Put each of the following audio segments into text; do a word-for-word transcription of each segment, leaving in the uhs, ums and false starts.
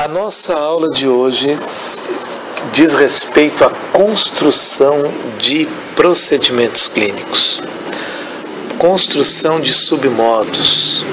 A nossa aula de hoje diz respeito à construção de procedimentos clínicos, construção de submodos.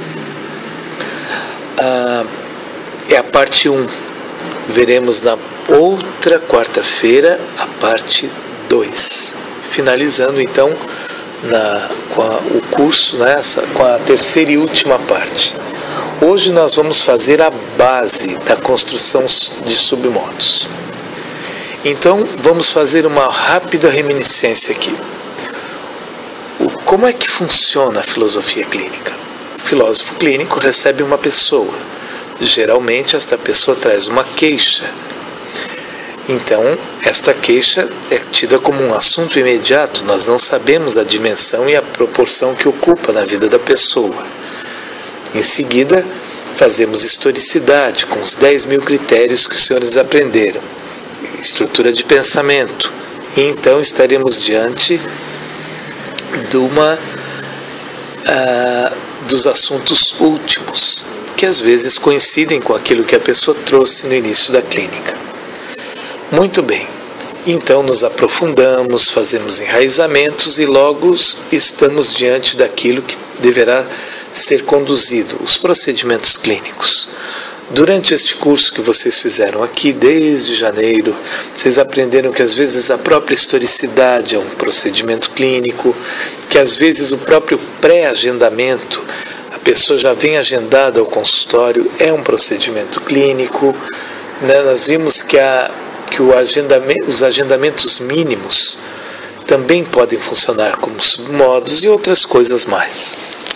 Ah, é a parte um. Veremos na outra quarta-feira a parte dois. Finalizando então na, com a, o curso, nessa, com a terceira e última parte. Hoje nós vamos fazer a base da construção de submodos. Então vamos fazer uma rápida reminiscência aqui. Como é que funciona a filosofia clínica? O filósofo clínico recebe uma pessoa. Geralmente esta pessoa traz uma queixa. Então, esta queixa é tida como um assunto imediato. Nós não sabemos a dimensão e a proporção que ocupa na vida da pessoa. Em seguida, fazemos historicidade com os dez mil critérios que os senhores aprenderam. Estrutura de pensamento. E então estaremos diante de uma, uh, dos assuntos últimos, que às vezes coincidem com aquilo que a pessoa trouxe no início da clínica. Muito bem, então nos aprofundamos, fazemos enraizamentos e logo estamos diante daquilo que deverá ser conduzido, os procedimentos clínicos. Durante este curso que vocês fizeram aqui, desde janeiro, vocês aprenderam que às vezes a própria historicidade é um procedimento clínico, que às vezes o próprio pré-agendamento, a pessoa já vem agendada ao consultório, é um procedimento clínico. Né? Nós vimos que, a, que o agendamento, os agendamentos mínimos também podem funcionar como submodos e outras coisas mais.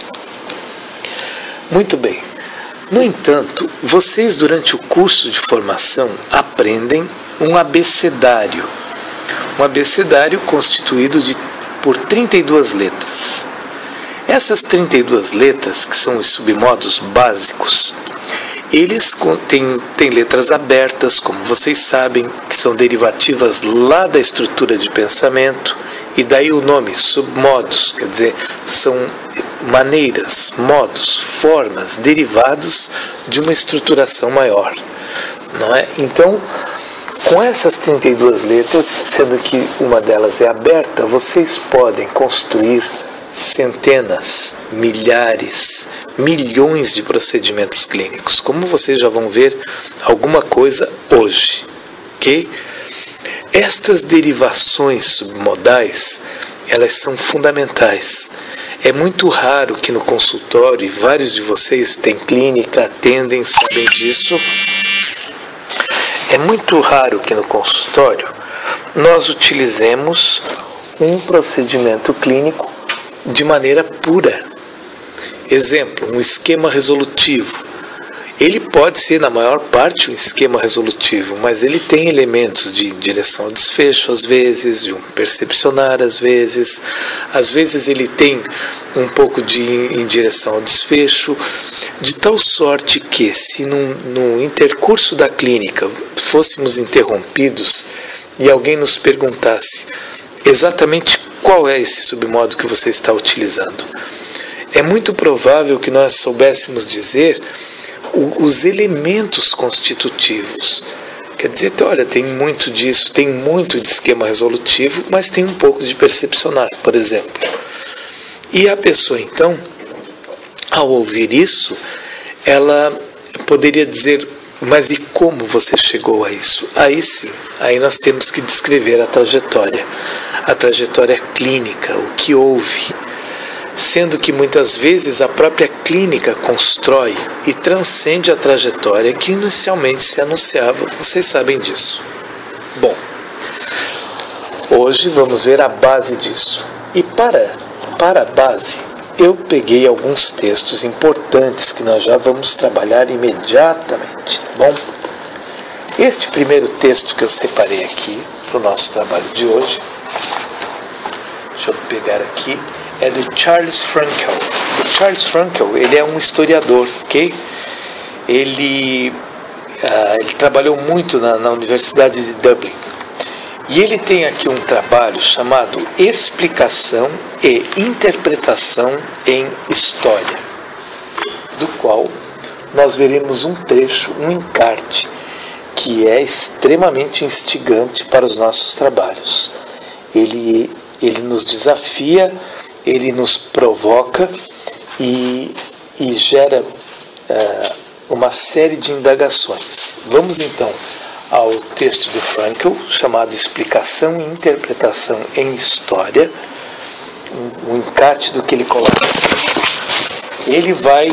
Muito bem. No entanto, vocês durante o curso de formação aprendem um abecedário. Um abecedário constituído de, por trinta e duas letras. Essas trinta e duas letras, que são os submodos básicos, eles têm, têm letras abertas, como vocês sabem, que são derivativas lá da estrutura de pensamento, e daí o nome, submodos, quer dizer, são maneiras, modos, formas, derivados de uma estruturação maior, não é? Então, com essas trinta e duas letras, sendo que uma delas é aberta, vocês podem construir centenas, milhares, milhões de procedimentos clínicos, como vocês já vão ver alguma coisa hoje, ok? Estas derivações submodais, elas são fundamentais. É muito raro que no consultório, e vários de vocês têm clínica, atendem, sabem disso, é muito raro que no consultório nós utilizemos um procedimento clínico de maneira pura. Exemplo, um esquema resolutivo. Ele pode ser, na maior parte, um esquema resolutivo, mas ele tem elementos de direção ao desfecho, às vezes, de um percepcionar, às vezes. Às vezes ele tem um pouco de em direção ao desfecho, de tal sorte que, se no, no intercurso da clínica fôssemos interrompidos e alguém nos perguntasse exatamente qual é esse submodo que você está utilizando, é muito provável que nós soubéssemos dizer os elementos constitutivos. Quer dizer, olha, tem muito disso, tem muito de esquema resolutivo, mas tem um pouco de percepcionar, por exemplo. E a pessoa, então, ao ouvir isso, ela poderia dizer, mas e como você chegou a isso? Aí sim, aí nós temos que descrever a trajetória. A trajetória clínica, o que houve. Sendo que muitas vezes a própria clínica constrói e transcende a trajetória que inicialmente se anunciava, vocês sabem disso. Bom, hoje vamos ver a base disso. E para, para a base, eu peguei alguns textos importantes que nós já vamos trabalhar imediatamente, tá bom? Este primeiro texto que eu separei aqui para o nosso trabalho de hoje, deixa eu pegar aqui, é do Charles Frankel. O Charles Frankel, ele é um historiador, ok? Ele, uh, ele trabalhou muito na, na Universidade de Dublin. E ele tem aqui um trabalho chamado Explicação e Interpretação em História, do qual nós veremos um trecho, um encarte, que é extremamente instigante para os nossos trabalhos. Ele, ele nos desafia, ele nos provoca e, e gera uh, uma série de indagações. Vamos então ao texto do Frankl, chamado Explicação e Interpretação em História, um, um encarte do que ele coloca. Ele vai,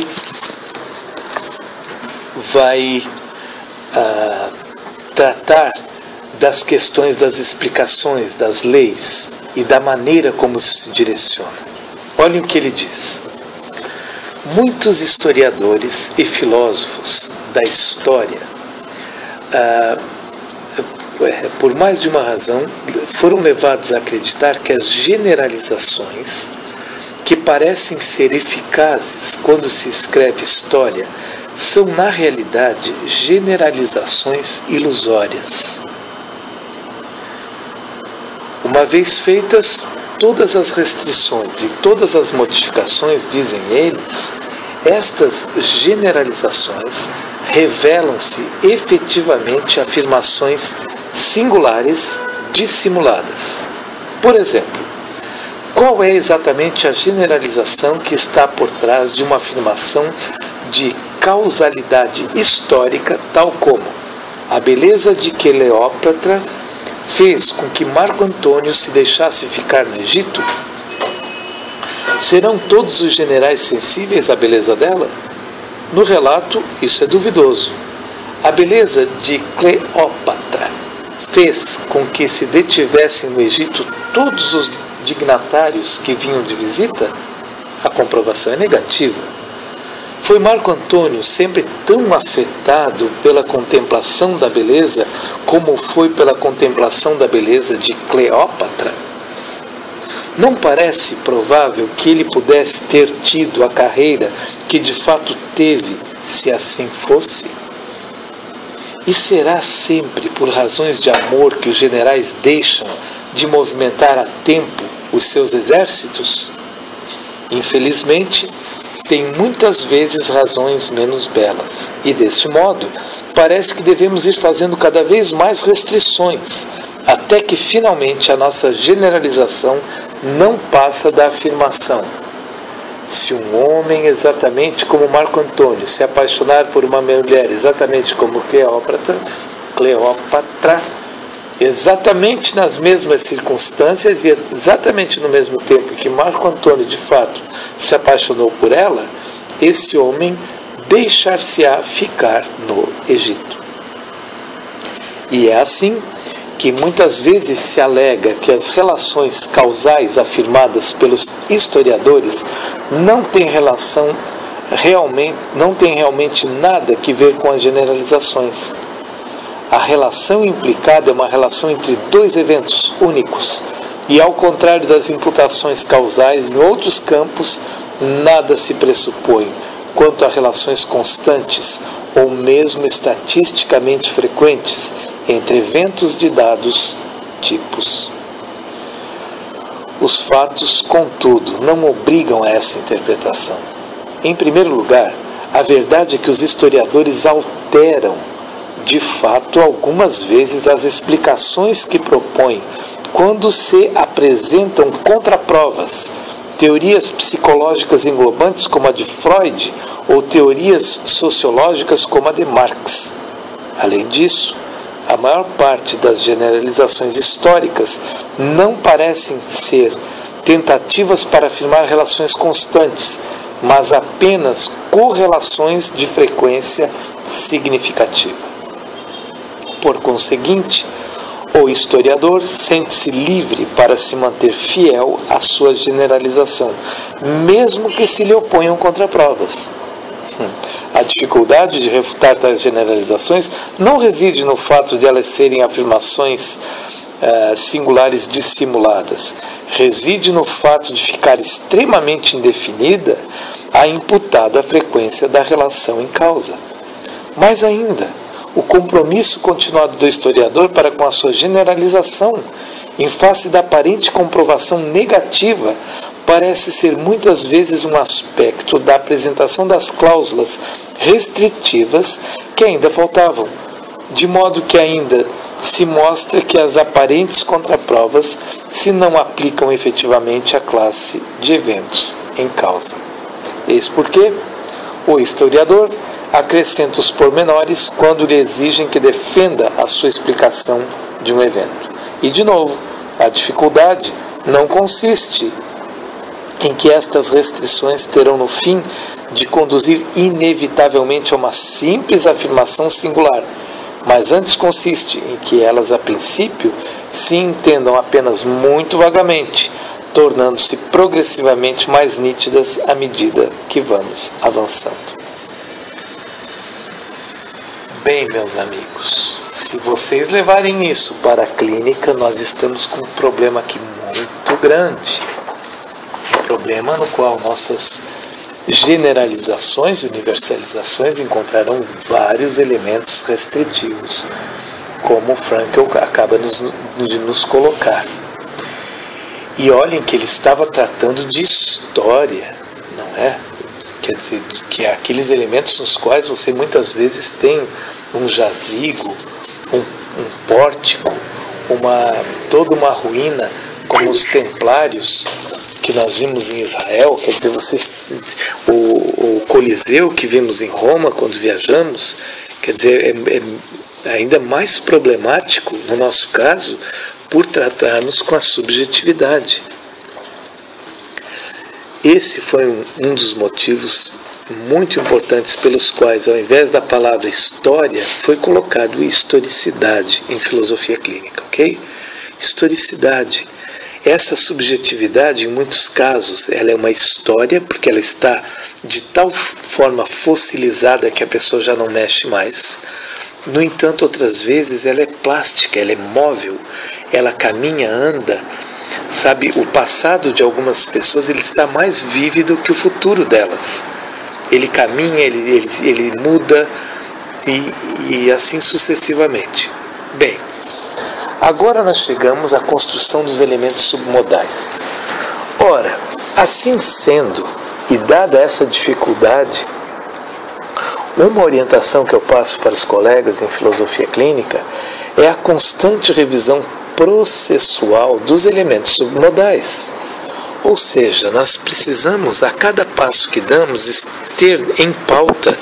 vai uh, tratar das questões das explicações, das leis e da maneira como isso se direciona. Olhem o que ele diz. Muitos historiadores e filósofos da história, ah, por mais de uma razão, foram levados a acreditar que as generalizações, que parecem ser eficazes quando se escreve história, são na realidade generalizações ilusórias. Uma vez feitas todas as restrições e todas as modificações, dizem eles, estas generalizações revelam-se efetivamente afirmações singulares dissimuladas. Por exemplo, qual é exatamente a generalização que está por trás de uma afirmação de causalidade histórica, tal como a beleza de Cleópatra fez com que Marco Antônio se deixasse ficar no Egito? Serão todos os generais sensíveis à beleza dela? No relato, isso é duvidoso. A beleza de Cleópatra fez com que se detivessem no Egito todos os dignatários que vinham de visita? A comprovação é negativa. Foi Marco Antônio sempre tão afetado pela contemplação da beleza como foi pela contemplação da beleza de Cleópatra? Não parece provável que ele pudesse ter tido a carreira que de fato teve, se assim fosse? E será sempre por razões de amor que os generais deixam de movimentar a tempo os seus exércitos? Infelizmente, tem muitas vezes razões menos belas. E deste modo, parece que devemos ir fazendo cada vez mais restrições, até que finalmente a nossa generalização não passa da afirmação: se um homem exatamente como Marco Antônio se apaixonar por uma mulher exatamente como Cleópatra, Cleópatra, exatamente nas mesmas circunstâncias e exatamente no mesmo tempo que Marco Antônio de fato se apaixonou por ela, esse homem deixar-se-á ficar no Egito. E é assim que muitas vezes se alega que as relações causais afirmadas pelos historiadores não têm relação realmente, não têm realmente nada que ver com as generalizações. A relação implicada é uma relação entre dois eventos únicos, e ao contrário das imputações causais em outros campos, nada se pressupõe quanto a relações constantes ou mesmo estatisticamente frequentes entre eventos de dados tipos. Os fatos, contudo, não obrigam a essa interpretação. Em primeiro lugar, a verdade é que os historiadores alteram, de fato, algumas vezes as explicações que propõem quando se apresentam contraprovas, teorias psicológicas englobantes como a de Freud ou teorias sociológicas como a de Marx. Além disso, a maior parte das generalizações históricas não parecem ser tentativas para afirmar relações constantes, mas apenas correlações de frequência significativa. Por conseguinte, o historiador sente-se livre para se manter fiel à sua generalização, mesmo que se lhe oponham contraprovas. A dificuldade de refutar tais generalizações não reside no fato de elas serem afirmações uh, singulares dissimuladas. Reside no fato de ficar extremamente indefinida a imputada frequência da relação em causa. Mais ainda, o compromisso continuado do historiador para com a sua generalização, em face da aparente comprovação negativa, parece ser muitas vezes um aspecto da apresentação das cláusulas restritivas que ainda faltavam, de modo que ainda se mostra que as aparentes contraprovas se não aplicam efetivamente à classe de eventos em causa. Eis porque o historiador acrescenta os pormenores quando lhe exigem que defenda a sua explicação de um evento. E, de novo, a dificuldade não consiste em que estas restrições terão no fim de conduzir inevitavelmente a uma simples afirmação singular, mas antes consiste em que elas, a princípio, se entendam apenas muito vagamente, tornando-se progressivamente mais nítidas à medida que vamos avançando. Bem, meus amigos, se vocês levarem isso para a clínica, nós estamos com um problema aqui muito grande. Um problema no qual nossas generalizações e universalizações encontrarão vários elementos restritivos, como o Frankl acaba de nos colocar. E olhem que ele estava tratando de história, não é? Quer dizer, que é aqueles elementos nos quais você muitas vezes tem um jazigo, um, um pórtico, uma, toda uma ruína, como os templários que nós vimos em Israel. Quer dizer, vocês, o, o Coliseu que vimos em Roma quando viajamos, quer dizer, é, é ainda mais problemático no nosso caso por tratarmos com a subjetividade. Esse foi um, um dos motivos muito importantes pelos quais, ao invés da palavra história, foi colocado historicidade em filosofia clínica, ok? Historicidade. Essa subjetividade, em muitos casos, ela é uma história, porque ela está de tal forma fossilizada que a pessoa já não mexe mais. No entanto, outras vezes, ela é plástica, ela é móvel, ela caminha, anda. Sabe, o passado de algumas pessoas ele está mais vívido que o futuro delas. Ele caminha, ele, ele, ele muda e, e assim sucessivamente. Bem, agora nós chegamos à construção dos elementos submodais. Ora, assim sendo, e dada essa dificuldade, uma orientação que eu passo para os colegas em filosofia clínica é a constante revisão processual dos elementos submodais. Ou seja, nós precisamos, a cada passo que damos, ter em pauta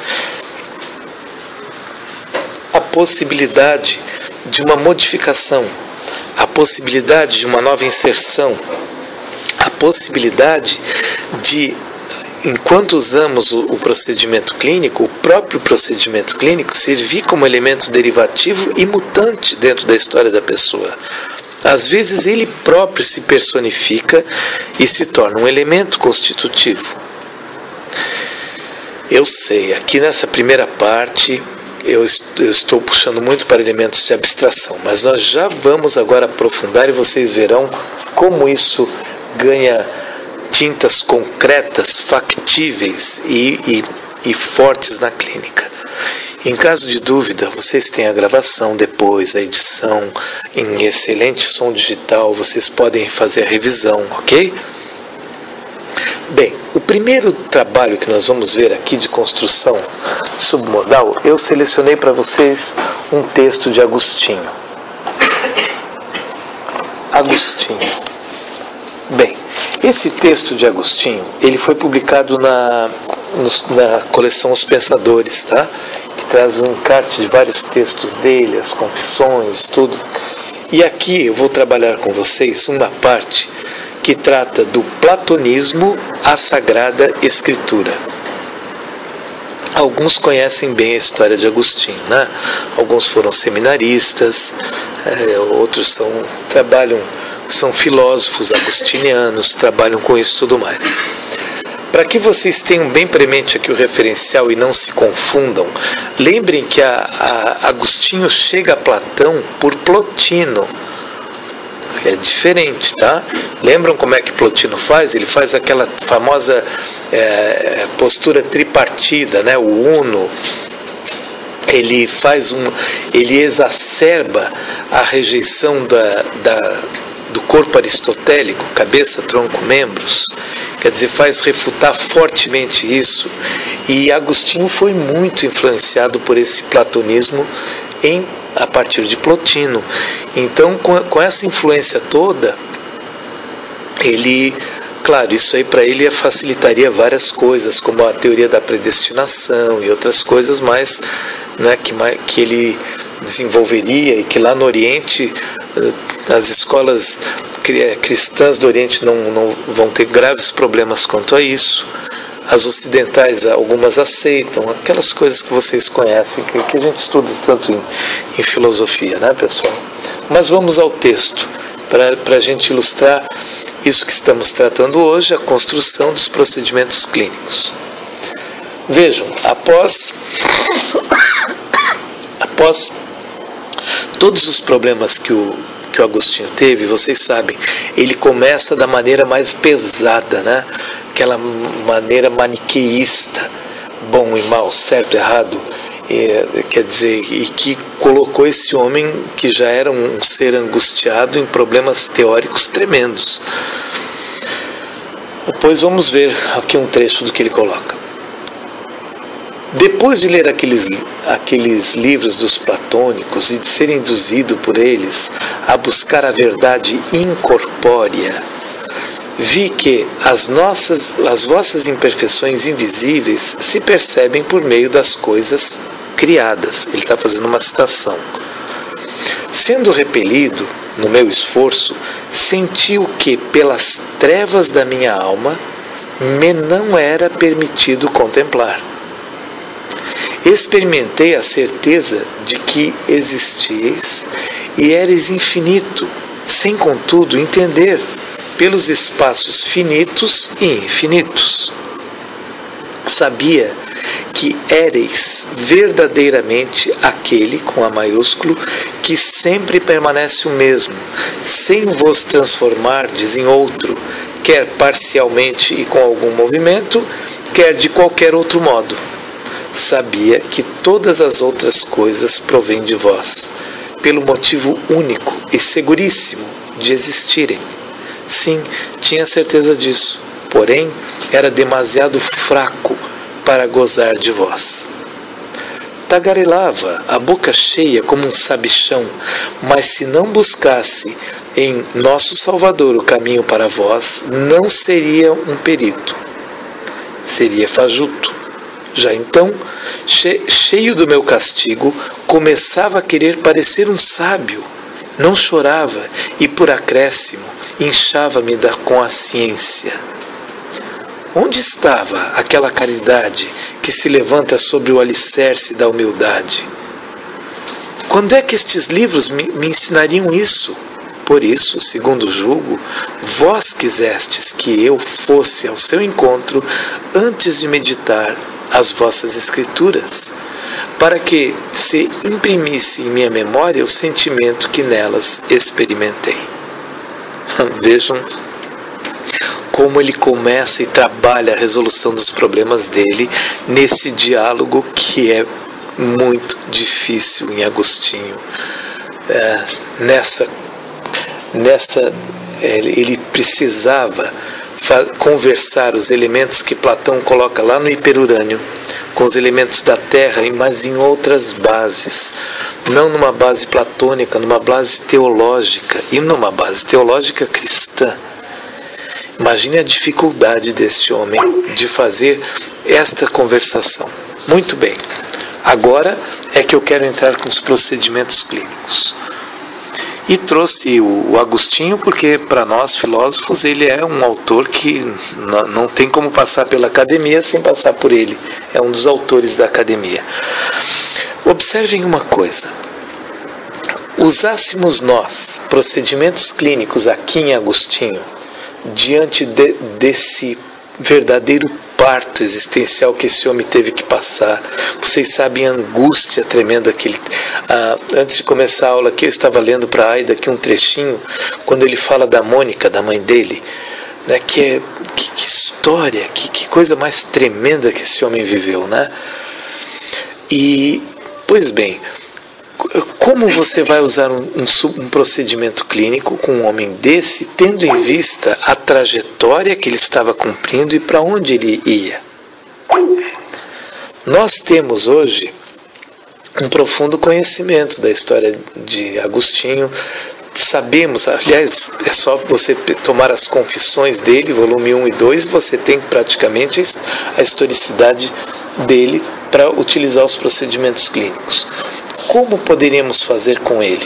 a possibilidade de uma modificação, a possibilidade de uma nova inserção, a possibilidade de, enquanto usamos o, o procedimento clínico, o próprio procedimento clínico servir como elemento derivativo e mutante dentro da história da pessoa. Às vezes ele próprio se personifica e se torna um elemento constitutivo. Eu sei, aqui nessa primeira parte eu, eu estou puxando muito para elementos de abstração, mas nós já vamos agora aprofundar e vocês verão como isso ganha tintas concretas, factíveis e, e, e fortes na clínica. Em caso de dúvida, vocês têm a gravação depois, a edição em excelente som digital, vocês podem fazer a revisão, ok? Bem, o primeiro trabalho que nós vamos ver aqui de construção submodal, eu selecionei para vocês um texto de Agostinho. Agostinho. Bem, esse texto de Agostinho, ele foi publicado na, na coleção Os Pensadores, tá? Que traz um encarte de vários textos dele, as confissões, tudo. E aqui eu vou trabalhar com vocês uma parte que trata do platonismo à Sagrada Escritura. Alguns conhecem bem a história de Agostinho, né? Alguns foram seminaristas, é, outros são, trabalham, são filósofos agostinianos, trabalham com isso e tudo mais. Para que vocês tenham bem premente aqui o referencial e não se confundam, lembrem que a, a Agostinho chega a Platão por Plotino. É diferente, tá? Lembram como é que Plotino faz? Ele faz aquela famosa é, postura tripartida, né? O uno. Ele faz um, ele exacerba a rejeição da, da, do corpo aristotélico, cabeça, tronco, membros, quer dizer, faz refutar fortemente isso, e Agostinho foi muito influenciado por esse platonismo em, a partir de Plotino. Então, com, com essa influência toda, ele, claro, isso aí para ele facilitaria várias coisas, como a teoria da predestinação e outras coisas mais, né, que, que ele desenvolveria, e que lá no Oriente as escolas cristãs do Oriente não, não vão ter graves problemas quanto a isso. As ocidentais, algumas aceitam, aquelas coisas que vocês conhecem, que, que a gente estuda tanto em, em filosofia, né, pessoal? Mas vamos ao texto, para a gente ilustrar isso que estamos tratando hoje, a construção dos procedimentos clínicos. Vejam, após, após todos os problemas que o, que o Agostinho teve, vocês sabem, ele começa da maneira mais pesada, né? Aquela maneira maniqueísta, bom e mal, certo e errado, é, quer dizer, e que colocou esse homem, que já era um ser angustiado, em problemas teóricos tremendos. Depois vamos ver aqui um trecho do que ele coloca. Depois de ler aqueles, aqueles livros dos platônicos e de ser induzido por eles a buscar a verdade incorpórea, vi que as, nossas, as vossas imperfeições invisíveis se percebem por meio das coisas criadas. Ele está fazendo uma citação. Sendo repelido no meu esforço, senti o que, pelas trevas da minha alma, me não era permitido contemplar. Experimentei a certeza de que existieis e eres infinito, sem contudo entender pelos espaços finitos e infinitos. Sabia que éreis verdadeiramente aquele, com A maiúsculo, que sempre permanece o mesmo, sem vos transformardes em outro, quer parcialmente e com algum movimento, quer de qualquer outro modo. Sabia que todas as outras coisas provêm de vós, pelo motivo único e seguríssimo de existirem. Sim, tinha certeza disso, porém era demasiado fraco para gozar de vós. Tagarelava, a boca cheia como um sabichão, mas se não buscasse em nosso Salvador o caminho para vós, não seria um perito, seria fajuto. Já então, cheio do meu castigo, começava a querer parecer um sábio. Não chorava e, por acréscimo, inchava-me com a ciência. Onde estava aquela caridade que se levanta sobre o alicerce da humildade? Quando é que estes livros me, me ensinariam isso? Por isso, segundo julgo, vós quisestes que eu fosse ao seu encontro antes de meditar as vossas escrituras, para que se imprimisse em minha memória o sentimento que nelas experimentei. Vejam como ele começa e trabalha a resolução dos problemas dele nesse diálogo que é muito difícil em Agostinho. É, nessa, nessa ele precisava conversar os elementos que Platão coloca lá no hiperurânio com os elementos da Terra, mas em outras bases, não numa base platônica, numa base teológica, e numa base teológica cristã. Imagine a dificuldade deste homem de fazer esta conversação. Muito bem, agora é que eu quero entrar com os procedimentos clínicos. E trouxe o Agostinho porque, para nós filósofos, ele é um autor que não tem como passar pela academia sem passar por ele. É um dos autores da academia. Observem uma coisa. Usássemos nós procedimentos clínicos aqui em Agostinho, diante de, desse verdadeiro parto existencial que esse homem teve que passar. Vocês sabem a angústia tremenda que ele... Ah, antes de começar a aula aqui, eu estava lendo para a Aida aqui um trechinho, quando ele fala da Mônica, da mãe dele, né, que, é, que, que história, que, que coisa mais tremenda que esse homem viveu, né? E, pois bem, como você vai usar um, um, um procedimento clínico com um homem desse, tendo em vista a trajetória que ele estava cumprindo e para onde ele ia? Nós temos hoje um profundo conhecimento da história de Agostinho. Sabemos, aliás, é só você tomar as confissões dele, volume um e dois, você tem praticamente a historicidade dele para utilizar os procedimentos clínicos. Como poderíamos fazer com ele?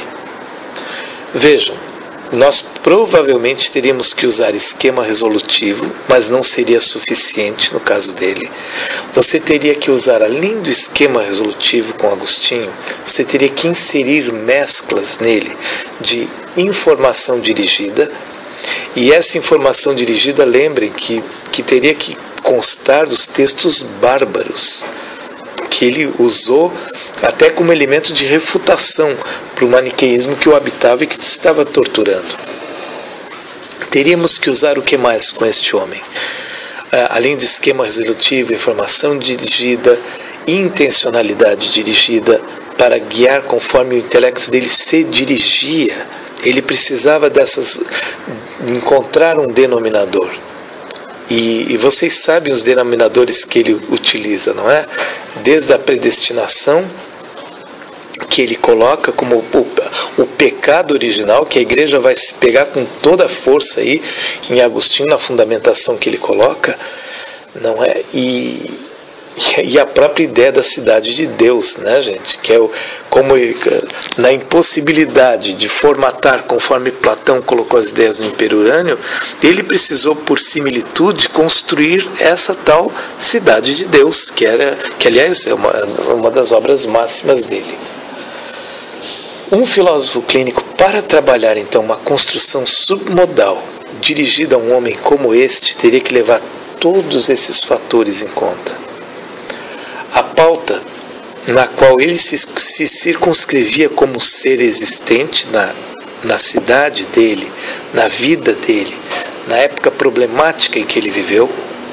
Vejam, nós provavelmente teríamos que usar esquema resolutivo, mas não seria suficiente no caso dele. Você teria que usar, além do esquema resolutivo com Agostinho, você teria que inserir mesclas nele de informação dirigida, e essa informação dirigida, lembrem que, que teria que constar dos textos bárbaros, que ele usou até como elemento de refutação para o maniqueísmo que o habitava e que estava torturando. Teríamos que usar o que mais com este homem? Além do esquema resolutivo, informação dirigida, intencionalidade dirigida, para guiar conforme o intelecto dele se dirigia, ele precisava dessas, encontrar um denominador. E, e vocês sabem os denominadores que ele utiliza, não é? Desde a predestinação, que ele coloca como o, o pecado original, que a igreja vai se pegar com toda a força aí, em Agostinho, na fundamentação que ele coloca, não é? E, e a própria ideia da cidade de Deus, né, gente? Que é o, como ele, na impossibilidade de formatar conforme Platão colocou as ideias no Império Urânio, ele precisou, por similitude, construir essa tal cidade de Deus, que, era, que aliás, é uma, uma das obras máximas dele. Um filósofo clínico, para trabalhar então uma construção submodal dirigida a um homem como este, teria que levar todos esses fatores em conta. A pauta na qual ele se, se circunscrevia como ser existente na, na cidade dele, na vida dele, na época problemática em que ele viveu,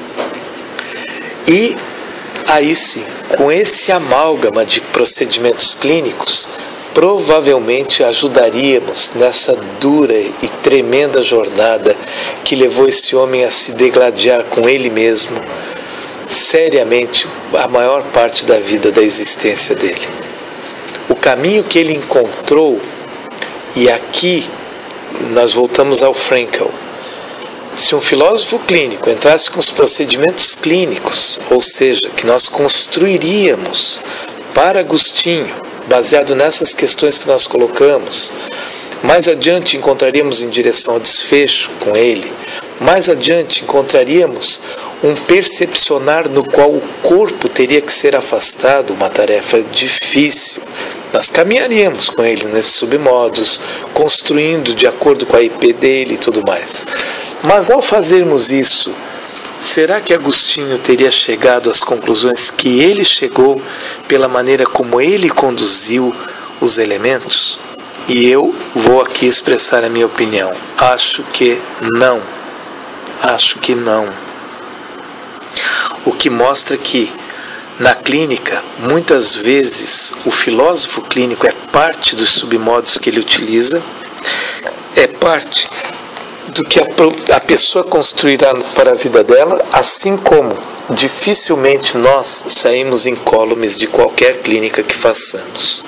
e aí sim, com esse amálgama de procedimentos clínicos, provavelmente ajudaríamos nessa dura e tremenda jornada que levou esse homem a se degladiar com ele mesmo, seriamente, a maior parte da vida, da existência dele. O caminho que ele encontrou, e aqui nós voltamos ao Frankl, se um filósofo clínico entrasse com os procedimentos clínicos, ou seja, que nós construiríamos para Agostinho, baseado nessas questões que nós colocamos, mais adiante encontraríamos em direção ao desfecho com ele, mais adiante encontraríamos um percepcionar no qual o corpo teria que ser afastado, uma tarefa difícil. Nós caminharíamos com ele nesses submodos, construindo de acordo com a I P dele e tudo mais. Mas ao fazermos isso, será que Agostinho teria chegado às conclusões que ele chegou pela maneira como ele conduziu os elementos? E eu vou aqui expressar a minha opinião. Acho que não. Acho que não. O que mostra que, na clínica, muitas vezes o filósofo clínico é parte dos submodos que ele utiliza, é parte do que a, a pessoa construirá para a vida dela, assim como dificilmente nós saímos incólumes de qualquer clínica que façamos.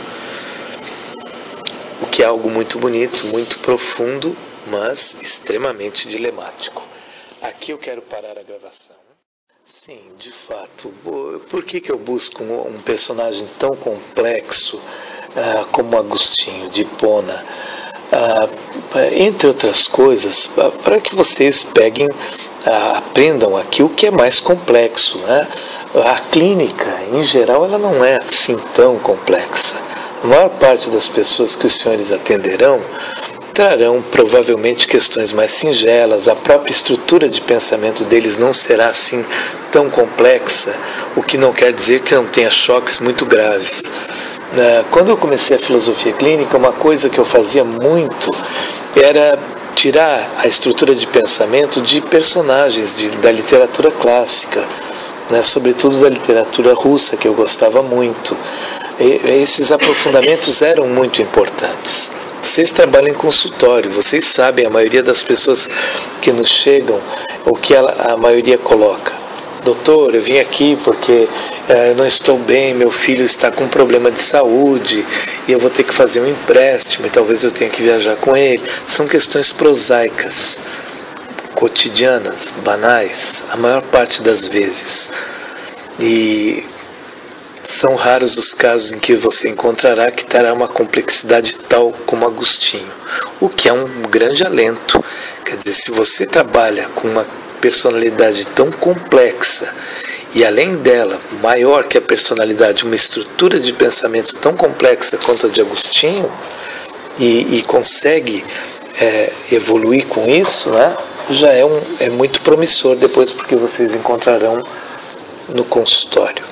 O que é algo muito bonito, muito profundo, mas extremamente dilemático. Aqui eu quero parar a gravação. Sim, de fato. Por que que eu busco um personagem tão complexo uh, como Agostinho de Hipona? Uh, entre outras coisas, uh, para que vocês peguem, uh, aprendam aqui o que é mais complexo, né? A clínica, em geral, ela não é assim tão complexa. A maior parte das pessoas que os senhores atenderão trarão provavelmente questões mais singelas, a própria estrutura de pensamento deles não será assim tão complexa, o que não quer dizer que não tenha choques muito graves. Quando eu comecei a filosofia clínica, uma coisa que eu fazia muito era tirar a estrutura de pensamento de personagens de, da literatura clássica, né, sobretudo da literatura russa, que eu gostava muito. esses aprofundamentos eram muito importantes. Vocês trabalham em consultório, vocês sabem, a maioria das pessoas que nos chegam, o que ela, a maioria coloca. Doutor, eu vim aqui porque eh, eu não estou bem, meu filho está com um problema de saúde e eu vou ter que fazer um empréstimo e talvez eu tenha que viajar com ele. São questões prosaicas, cotidianas, banais, a maior parte das vezes. E são raros os casos em que você encontrará que terá uma complexidade tal como Agostinho, o que é um grande alento. Quer dizer, se você trabalha com uma personalidade tão complexa e além dela, maior que a personalidade, uma estrutura de pensamento tão complexa quanto a de Agostinho e, e consegue é, evoluir com isso, né, já é, um, é muito promissor depois, porque vocês encontrarão no consultório.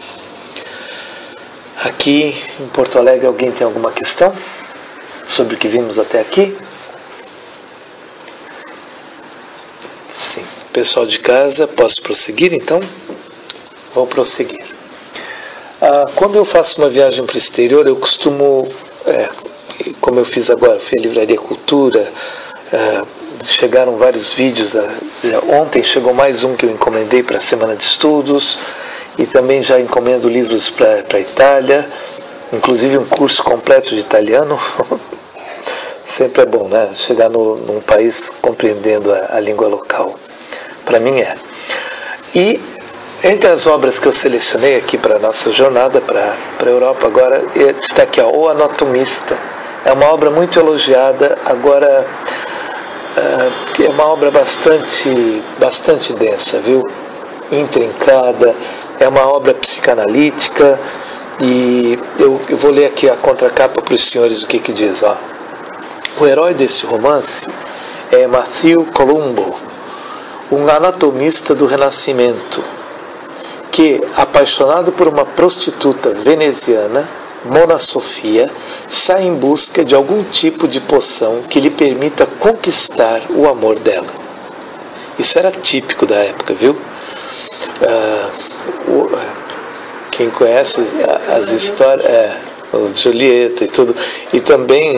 Aqui em Porto Alegre, alguém tem alguma questão sobre o que vimos até aqui? Sim. Pessoal de casa, posso prosseguir então? Vou prosseguir. Ah, quando eu faço uma viagem para o exterior, eu costumo, é, como eu fiz agora, fui à Livraria Cultura, é, chegaram vários vídeos, da, ontem chegou mais um que eu encomendei para a Semana de Estudos, e também já encomendo livros para a Itália, inclusive um curso completo de italiano. Sempre é bom, né? Chegar no, num país compreendendo a, a língua local. Para mim é. E entre as obras que eu selecionei aqui para a nossa jornada para a Europa, agora está aqui, ó, O Anatomista. É uma obra muito elogiada, agora uh, é uma obra bastante, bastante densa, viu? Intrincada, é uma obra psicanalítica, e eu, eu vou ler aqui a contracapa para os senhores o que que diz, ó. O herói desse romance é Matthew Columbo, um anatomista do Renascimento, que, apaixonado por uma prostituta veneziana, Mona Sofia, sai em busca de algum tipo de poção que lhe permita conquistar o amor dela. Isso era típico da época, viu? Ah, o, quem conhece as histórias, é, Julieta e tudo, e também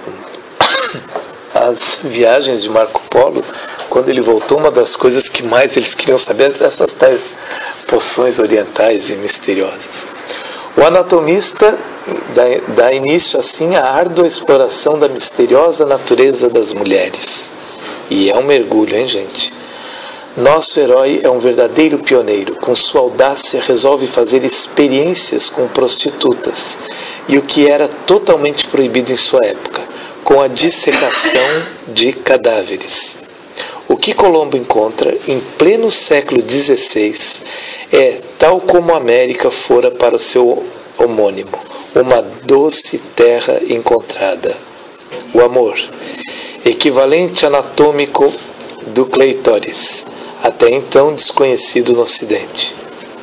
as viagens de Marco Polo, quando ele voltou, uma das coisas que mais eles queriam saber eram essas tais poções orientais e misteriosas. O Anatomista dá, dá início assim à árdua exploração da misteriosa natureza das mulheres. E é um mergulho, hein, gente? Nosso herói é um verdadeiro pioneiro. Com sua audácia resolve fazer experiências com prostitutas, e o que era totalmente proibido em sua época, com a dissecação de cadáveres. O que Colombo encontra em pleno século dezesseis é, tal como a América fora para o seu homônimo, uma doce terra encontrada. O amor, equivalente anatômico do clítoris, até então desconhecido no Ocidente.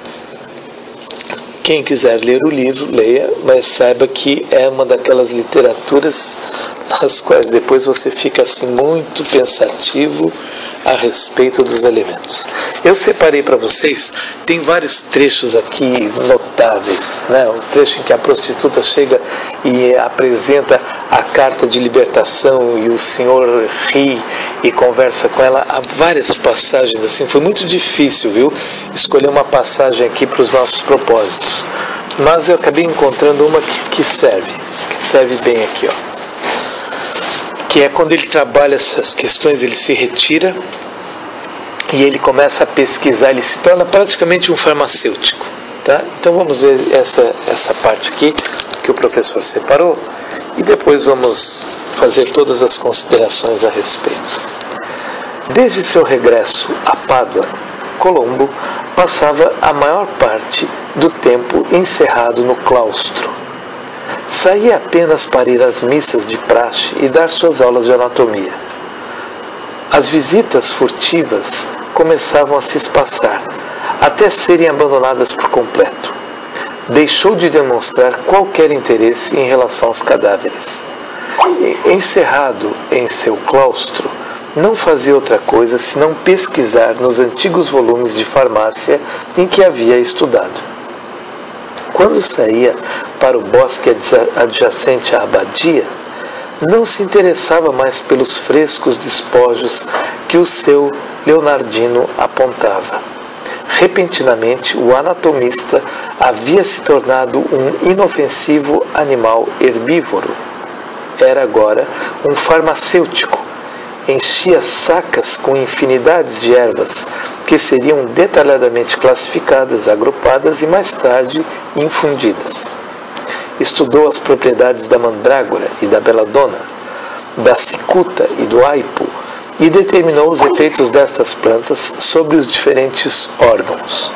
Quem quiser ler o livro, leia, mas saiba que é uma daquelas literaturas nas quais depois você fica assim muito pensativo a respeito dos elementos. Eu separei para vocês, tem vários trechos aqui notáveis, né? O trecho em que a prostituta chega e apresenta a carta de libertação e o senhor ri e conversa com ela. Há várias passagens assim, foi muito difícil, viu, escolher uma passagem aqui para os nossos propósitos, mas eu acabei encontrando uma que, que serve, que serve bem aqui, ó. Que é quando ele trabalha essas questões, ele se retira e ele começa a pesquisar, ele se torna praticamente um farmacêutico, tá? Então vamos ver essa, essa parte aqui que o professor separou e depois vamos fazer todas as considerações a respeito. Desde seu regresso a Pádua, Colombo passava a maior parte do tempo encerrado no claustro. Saía apenas para ir às missas de praxe e dar suas aulas de anatomia. As visitas furtivas começavam a se espaçar, até serem abandonadas por completo. Deixou de demonstrar qualquer interesse em relação aos cadáveres. Encerrado em seu claustro, não fazia outra coisa senão pesquisar nos antigos volumes de farmácia em que havia estudado. quando saía para o bosque adjacente à abadia, não se interessava mais pelos frescos despojos que o seu Leonardino apontava. Repentinamente, o anatomista havia se tornado um inofensivo animal herbívoro. Era agora um farmacêutico. Enchia sacas com infinidades de ervas, que seriam detalhadamente classificadas, agrupadas e mais tarde infundidas. Estudou as propriedades da mandrágora e da beladona, da cicuta e do aipo, e determinou os efeitos destas plantas sobre os diferentes órgãos.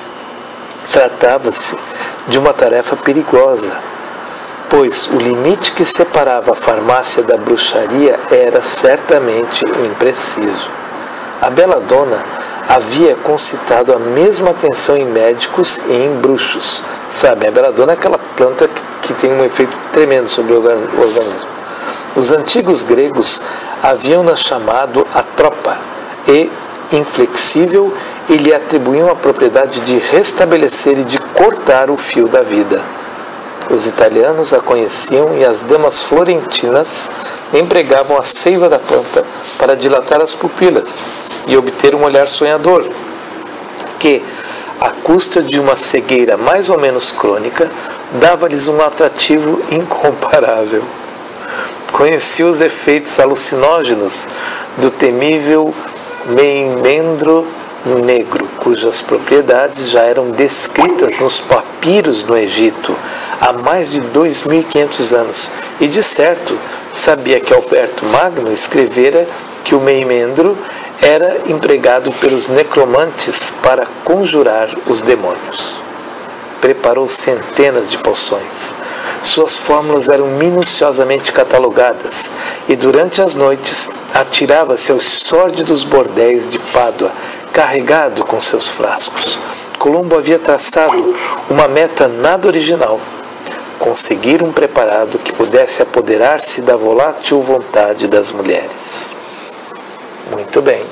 Tratava-se de uma tarefa perigosa, pois o limite que separava a farmácia da bruxaria era certamente impreciso. A beladona havia concitado a mesma atenção em médicos e em bruxos. Sabe, a beladona é aquela planta que, que tem um efeito tremendo sobre o organismo. Os antigos gregos haviam-na chamado a tropa e, inflexível, e lhe atribuíam a propriedade de restabelecer e de cortar o fio da vida. Os italianos a conheciam e as damas florentinas empregavam a seiva da planta para dilatar as pupilas e obter um olhar sonhador, que, à custa de uma cegueira mais ou menos crônica, dava-lhes um atrativo incomparável. Conhecia os efeitos alucinógenos do temível meimendro negro, cujas propriedades já eram descritas nos papiros no Egito há mais de dois mil e quinhentos anos, e de certo sabia que Alberto Magno escrevera que o meimendro era empregado pelos necromantes para conjurar os demônios. Preparou centenas de poções. Suas fórmulas eram minuciosamente catalogadas, e durante as noites atirava-se aos sórdidos bordéis de Pádua, carregado com seus frascos. Colombo havia traçado uma meta nada original: conseguir um preparado que pudesse apoderar-se da volátil vontade das mulheres. Muito bem.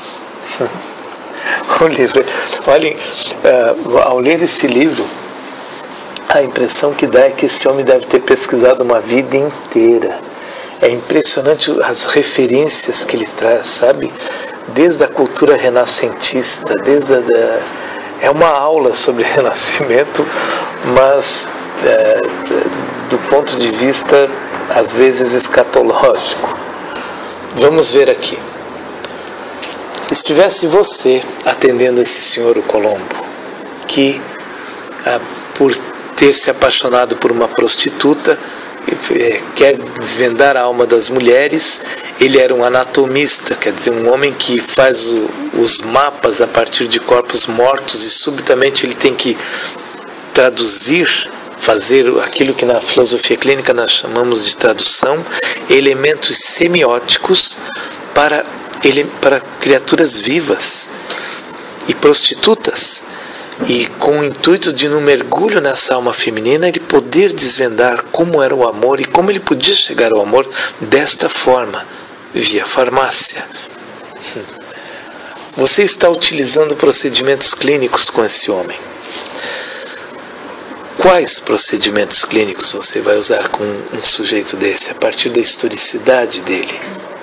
O livro, olhem, uh, ao ler esse livro, a impressão que dá é que esse homem deve ter pesquisado uma vida inteira. É impressionante as referências que ele traz, sabe? Desde a cultura renascentista, desde a, da, é uma aula sobre renascimento, mas é, do ponto de vista, às vezes, escatológico. Vamos ver aqui. Estivesse você atendendo esse senhor, o Colombo, que, ah, por ter se apaixonado por uma prostituta, quer desvendar a alma das mulheres. Ele era um anatomista, quer dizer, um homem que faz o, os mapas a partir de corpos mortos, e subitamente ele tem que traduzir, fazer aquilo que na filosofia clínica nós chamamos de tradução, elementos semióticos para, ele, para criaturas vivas e prostitutas. E com o intuito de, no mergulho nessa alma feminina, ele poder desvendar como era o amor e como ele podia chegar ao amor desta forma, via farmácia. Você está utilizando procedimentos clínicos com esse homem. Quais procedimentos clínicos você vai usar com um sujeito desse, a partir da historicidade dele?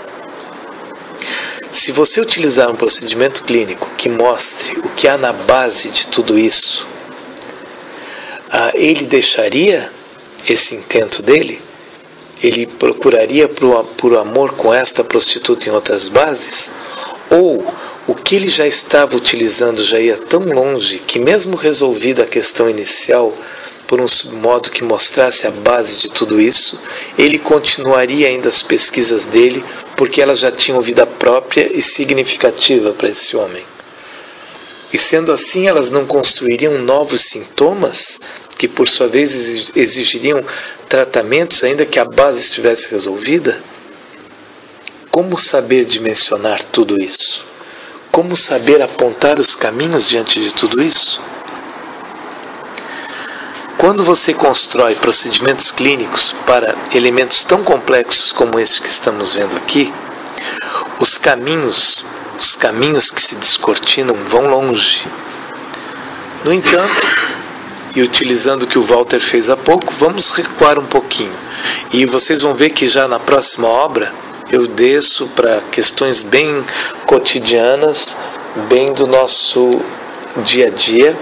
Se você utilizar um procedimento clínico que mostre o que há na base de tudo isso, ah, ele deixaria esse intento dele? Ele procuraria por, por amor com esta prostituta em outras bases? Ou o que ele já estava utilizando já ia tão longe que, mesmo resolvida a questão inicial, por um modo que mostrasse a base de tudo isso, ele continuaria ainda as pesquisas dele, porque elas já tinham vida própria e significativa para esse homem. E sendo assim, elas não construiriam novos sintomas, que por sua vez exigiriam tratamentos, ainda que a base estivesse resolvida? Como saber dimensionar tudo isso? Como saber apontar os caminhos diante de tudo isso? Quando você constrói procedimentos clínicos para elementos tão complexos como este que estamos vendo aqui, os caminhos, os caminhos que se descortinam vão longe. No entanto, e utilizando o que o Walter fez há pouco, vamos recuar um pouquinho. E vocês vão ver que já na próxima obra eu desço para questões bem cotidianas, bem do nosso dia a dia,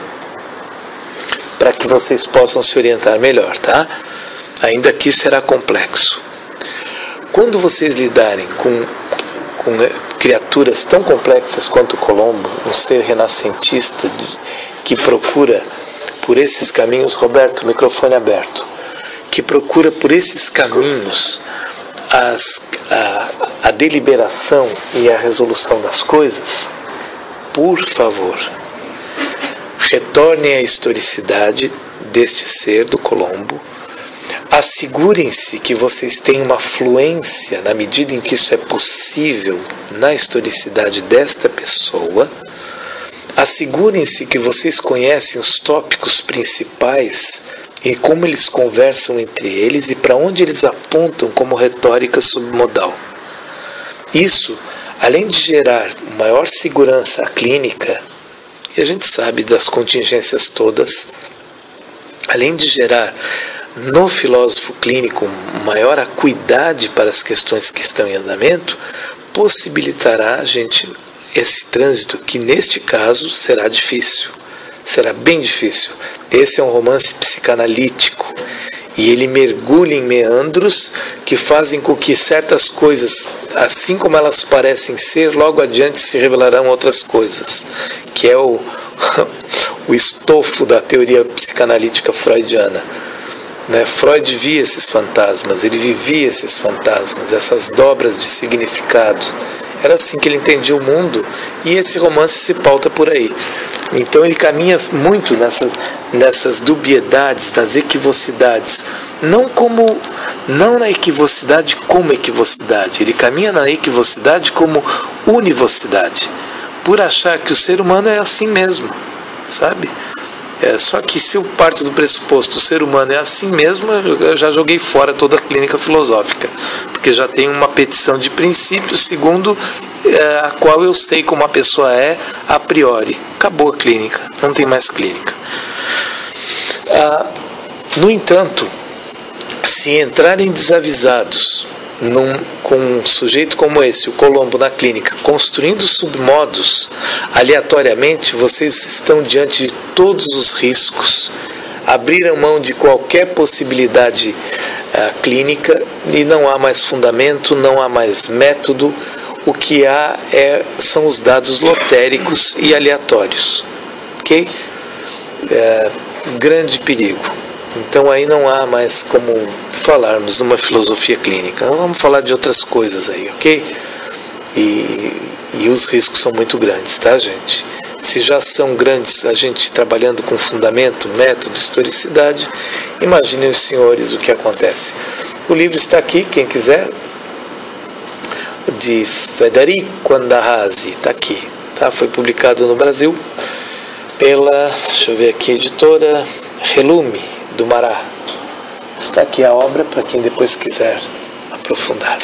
para que vocês possam se orientar melhor, tá? Ainda aqui será complexo. Quando vocês lidarem com, com criaturas tão complexas quanto Colombo, um ser renascentista que procura por esses caminhos, Roberto, microfone aberto, que procura por esses caminhos as, a, a deliberação e a resolução das coisas, por favor, retornem à historicidade deste ser do Colombo. Assegurem-se que vocês têm uma fluência, na medida em que isso é possível, na historicidade desta pessoa. Assegurem-se que vocês conhecem os tópicos principais e como eles conversam entre eles e para onde eles apontam como retórica submodal. Isso, além de gerar maior segurança à clínica, e a gente sabe das contingências todas, além de gerar no filósofo clínico maior acuidade para as questões que estão em andamento, possibilitará a gente esse trânsito que neste caso será difícil, será bem difícil. Esse é um romance psicanalítico e ele mergulha em meandros que fazem com que certas coisas, assim como elas parecem ser, logo adiante se revelarão outras coisas, que é o, o estofo da teoria psicanalítica freudiana. Né? Freud via esses fantasmas, ele vivia esses fantasmas, essas dobras de significado. Era assim que ele entendia o mundo, e esse romance se pauta por aí. Então ele caminha muito nessas, nessas dubiedades, nas equivocidades, não como não na equivocidade como equivocidade, ele caminha na equivocidade como univocidade, por achar que o ser humano é assim mesmo, sabe? É, só que se eu parto do pressuposto o ser humano é assim mesmo, eu já joguei fora toda a clínica filosófica, porque já tem uma petição de princípio, segundo é, a qual eu sei como a pessoa é a priori. Acabou a clínica, não tem mais clínica. Ah, no entanto, se entrarem desavisados Num, com um sujeito como esse, o Colombo, na clínica, construindo submodos aleatoriamente, vocês estão diante de todos os riscos, abriram mão de qualquer possibilidade uh, clínica e não há mais fundamento, não há mais método. O que há é, são os dados lotéricos e aleatórios, ok? É, grande perigo. Então aí não há mais como falarmos numa filosofia clínica. Vamos falar de outras coisas aí, ok? E, e os riscos são muito grandes, tá, gente? Se já são grandes a gente trabalhando com fundamento, método, historicidade, imaginem os senhores o que acontece. O livro está aqui, quem quiser, de Federico Andahasi, está aqui, tá? Foi publicado no Brasil pela, deixa eu ver aqui, editora Relume, do Mará. Está aqui a obra para quem depois quiser aprofundar.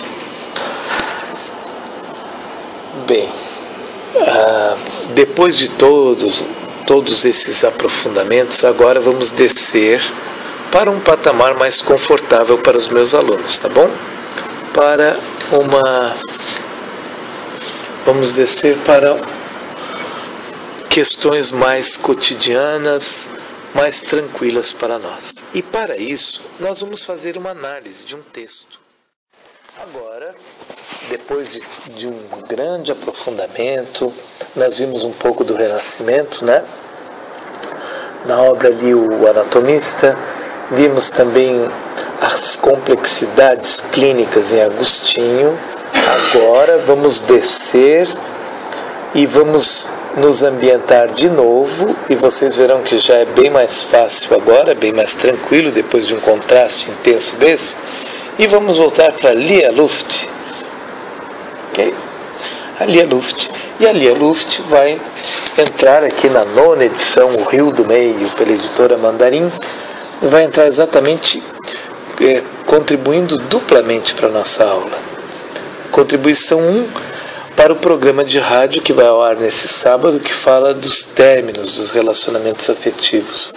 Bem, ah, depois de todos, todos esses aprofundamentos, agora vamos descer para um patamar mais confortável para os meus alunos, tá bom? Para uma... Vamos descer para questões mais cotidianas, mais tranquilas para nós. E para isso, nós vamos fazer uma análise de um texto. Agora, depois de, de um grande aprofundamento, nós vimos um pouco do Renascimento, né? Na obra ali, o Anatomista, vimos também as complexidades clínicas em Agostinho. Agora vamos descer e vamos nos ambientar de novo, e vocês verão que já é bem mais fácil agora, bem mais tranquilo depois de um contraste intenso desse, e vamos voltar para Lia Luft, ok? A Lia Luft, e a Lia Luft vai entrar aqui na nona edição, O Rio do Meio, pela editora Mandarim, e vai entrar exatamente é, contribuindo duplamente para a nossa aula. Contribuição um, para o programa de rádio que vai ao ar nesse sábado, que fala dos términos dos relacionamentos afetivos.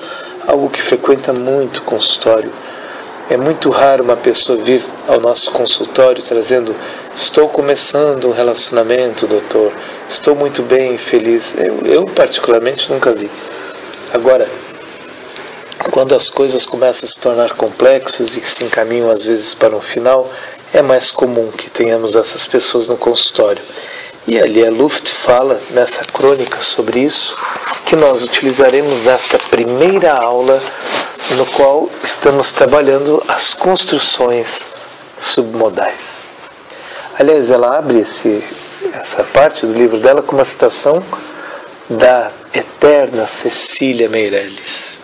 algo que frequenta muito o consultório. É muito raro uma pessoa vir ao nosso consultório trazendo: estou começando um relacionamento, doutor, estou muito bem, feliz. Eu, eu particularmente nunca vi. Agora, quando as coisas começam a se tornar complexas e se encaminham às vezes para um final, é mais comum que tenhamos essas pessoas no consultório. E ali a Luft fala nessa crônica sobre isso, que nós utilizaremos nesta primeira aula, no qual estamos trabalhando as construções submodais. Aliás, ela abre esse, essa parte do livro dela com uma citação da eterna Cecília Meirelles.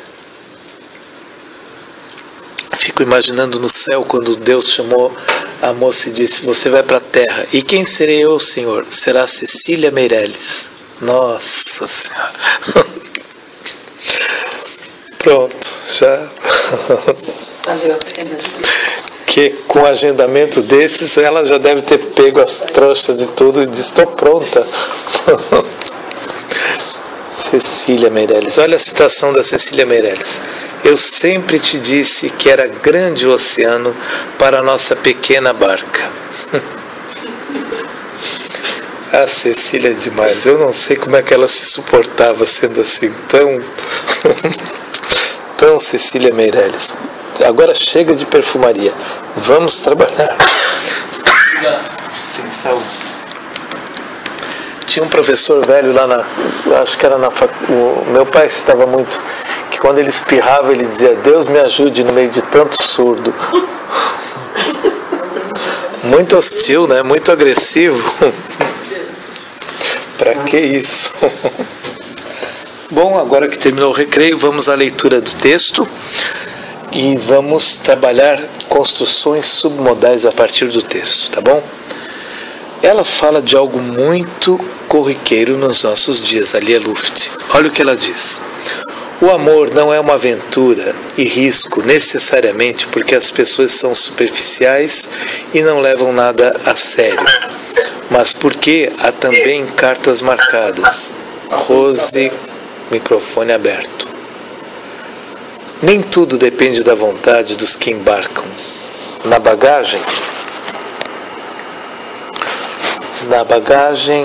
Fico imaginando no céu quando Deus chamou a moça e disse: você vai para a terra. E quem serei eu, Senhor? Será Cecília Meirelles. Nossa Senhora. Pronto, já. Valeu a pena. Que com agendamento desses, ela já deve ter pego as trouxas e tudo e disse: estou pronta. Cecília Meirelles. Olha a citação da Cecília Meirelles. Eu sempre te disse que era grande o oceano para a nossa pequena barca. A Cecília é demais. Eu não sei como é que ela se suportava sendo assim, tão... tão Cecília Meirelles. Agora chega de perfumaria. Vamos trabalhar. Sim, saúde. Tinha um professor velho lá na... Acho que era na... O meu pai citava muito que quando ele espirrava, ele dizia: Deus me ajude no meio de tanto surdo. Muito hostil, né? Muito agressivo. Para que isso? Bom, agora que terminou o recreio, vamos à leitura do texto e vamos trabalhar construções submodais a partir do texto, tá bom? Ela fala de algo muito corriqueiro nos nossos dias, ali é Luft. Olha o que ela diz. O amor não é uma aventura e risco necessariamente porque as pessoas são superficiais e não levam nada a sério, mas porque há também cartas marcadas. Rose, microfone aberto. Nem tudo depende da vontade dos que embarcam. Na bagagem, na bagagem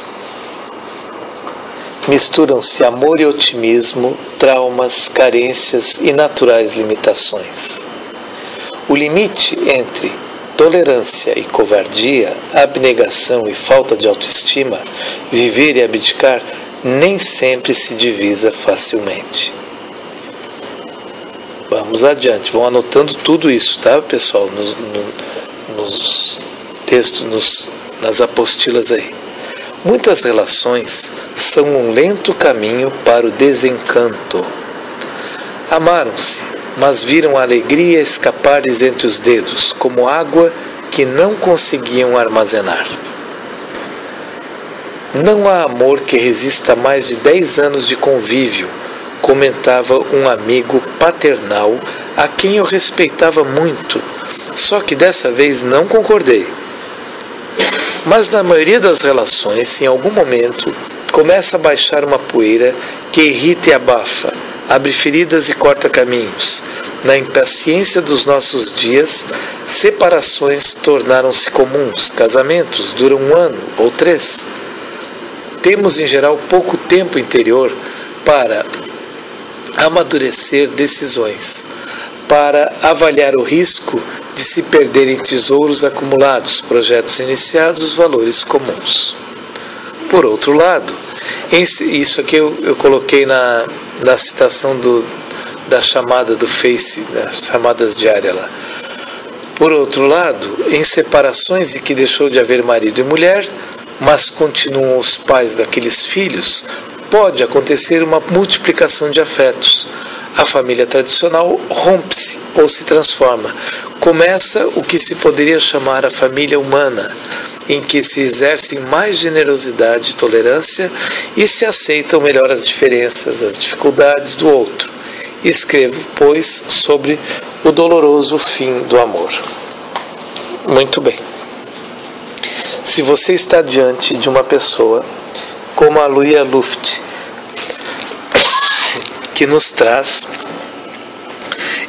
misturam-se amor e otimismo, traumas, carências e naturais limitações. O limite entre tolerância e covardia, abnegação e falta de autoestima, viver e abdicar, nem sempre se divisa facilmente. Vamos adiante, vão anotando tudo isso, tá, pessoal? Nos, no, nos textos, nos, nas apostilas aí. Muitas relações são um lento caminho para o desencanto. Amaram-se, mas viram a alegria escapar-lhes entre os dedos, como água que não conseguiam armazenar. Não há amor que resista a mais de dez anos de convívio, comentava um amigo paternal a quem eu respeitava muito, só que dessa vez não concordei. Mas na maioria das relações, em algum momento, começa a baixar uma poeira que irrita e abafa, abre feridas e corta caminhos. Na impaciência dos nossos dias, separações tornaram-se comuns, casamentos duram um ano ou três. Temos, em geral, pouco tempo interior para amadurecer decisões, para avaliar o risco de se perderem tesouros acumulados, projetos iniciados, valores comuns. Por outro lado, isso aqui eu, eu coloquei na, na citação do, da chamada do Face, das chamadas diárias lá. Por outro lado, em separações em que deixou de haver marido e mulher, mas continuam os pais daqueles filhos, pode acontecer uma multiplicação de afetos. A família tradicional rompe-se ou se transforma. Começa o que se poderia chamar a família humana, em que se exercem mais generosidade e tolerância e se aceitam melhor as diferenças, as dificuldades do outro. Escrevo, pois, sobre o doloroso fim do amor. Muito bem. Se você está diante de uma pessoa como a Luia Luft, que nos traz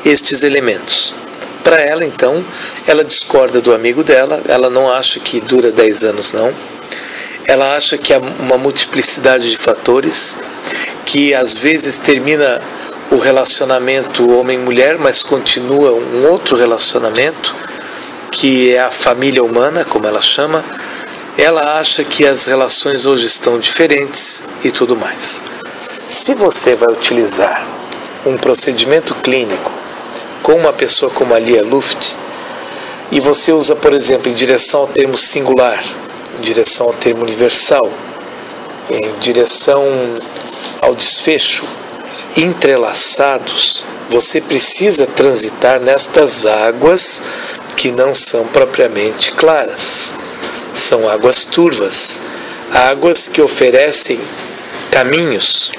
estes elementos. Para ela, então, ela discorda do amigo dela, ela não acha que dura dez anos, não. Ela acha que há uma multiplicidade de fatores, que às vezes termina o relacionamento homem-mulher, mas continua um outro relacionamento, que é a família humana, como ela chama. Ela acha que as relações hoje estão diferentes e tudo mais. Se você vai utilizar um procedimento clínico com uma pessoa como a Lia Luft, e você usa, por exemplo, em direção ao termo singular, em direção ao termo universal, em direção ao desfecho, entrelaçados, você precisa transitar nestas águas que não são propriamente claras. São águas turvas, águas que oferecem caminhos.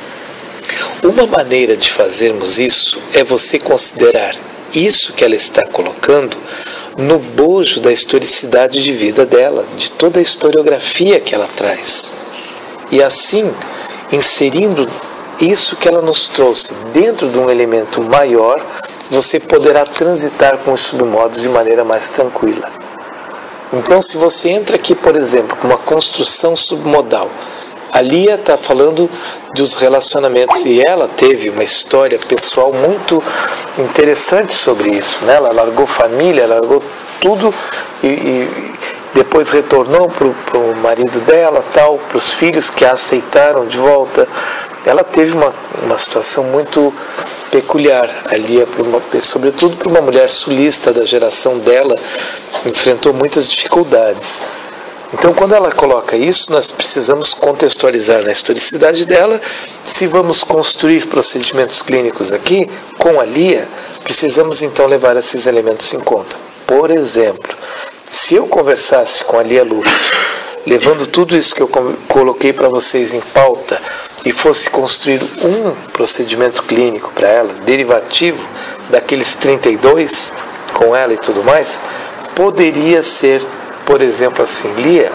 Uma maneira de fazermos isso é você considerar isso que ela está colocando no bojo da historicidade de vida dela, de toda a historiografia que ela traz. E assim, inserindo isso que ela nos trouxe dentro de um elemento maior, você poderá transitar com os submodos de maneira mais tranquila. Então, se você entra aqui, por exemplo, com uma construção submodal, a Lia está falando dos relacionamentos e ela teve uma história pessoal muito interessante sobre isso, né? Ela largou família, largou tudo e, e depois retornou para o marido dela, tal, para os filhos que a aceitaram de volta. Ela teve uma, uma situação muito peculiar, a Lia, por uma, sobretudo para uma mulher sulista da geração dela, enfrentou muitas dificuldades. Então, quando ela coloca isso, nós precisamos contextualizar na historicidade dela. Se vamos construir procedimentos clínicos aqui, com a Lia, precisamos então levar esses elementos em conta. Por exemplo, se eu conversasse com a Lia Luft, levando tudo isso que eu coloquei para vocês em pauta, e fosse construir um procedimento clínico para ela, derivativo daqueles trinta e dois, com ela e tudo mais, poderia ser, por exemplo, assim: Lia,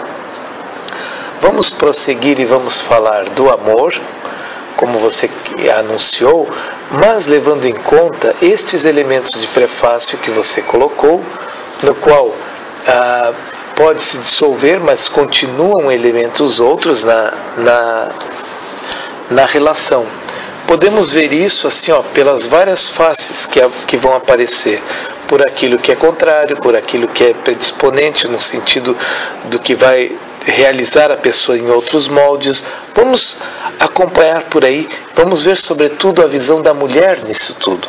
vamos prosseguir e vamos falar do amor, como você anunciou, mas levando em conta estes elementos de prefácio que você colocou, no qual ah, pode se dissolver, mas continuam elementos outros na, na, na relação. Podemos ver isso assim, ó, pelas várias faces que, que vão aparecer, por aquilo que é contrário, por aquilo que é predisponente, no sentido do que vai realizar a pessoa em outros moldes. Vamos acompanhar por aí, vamos ver sobretudo a visão da mulher nisso tudo.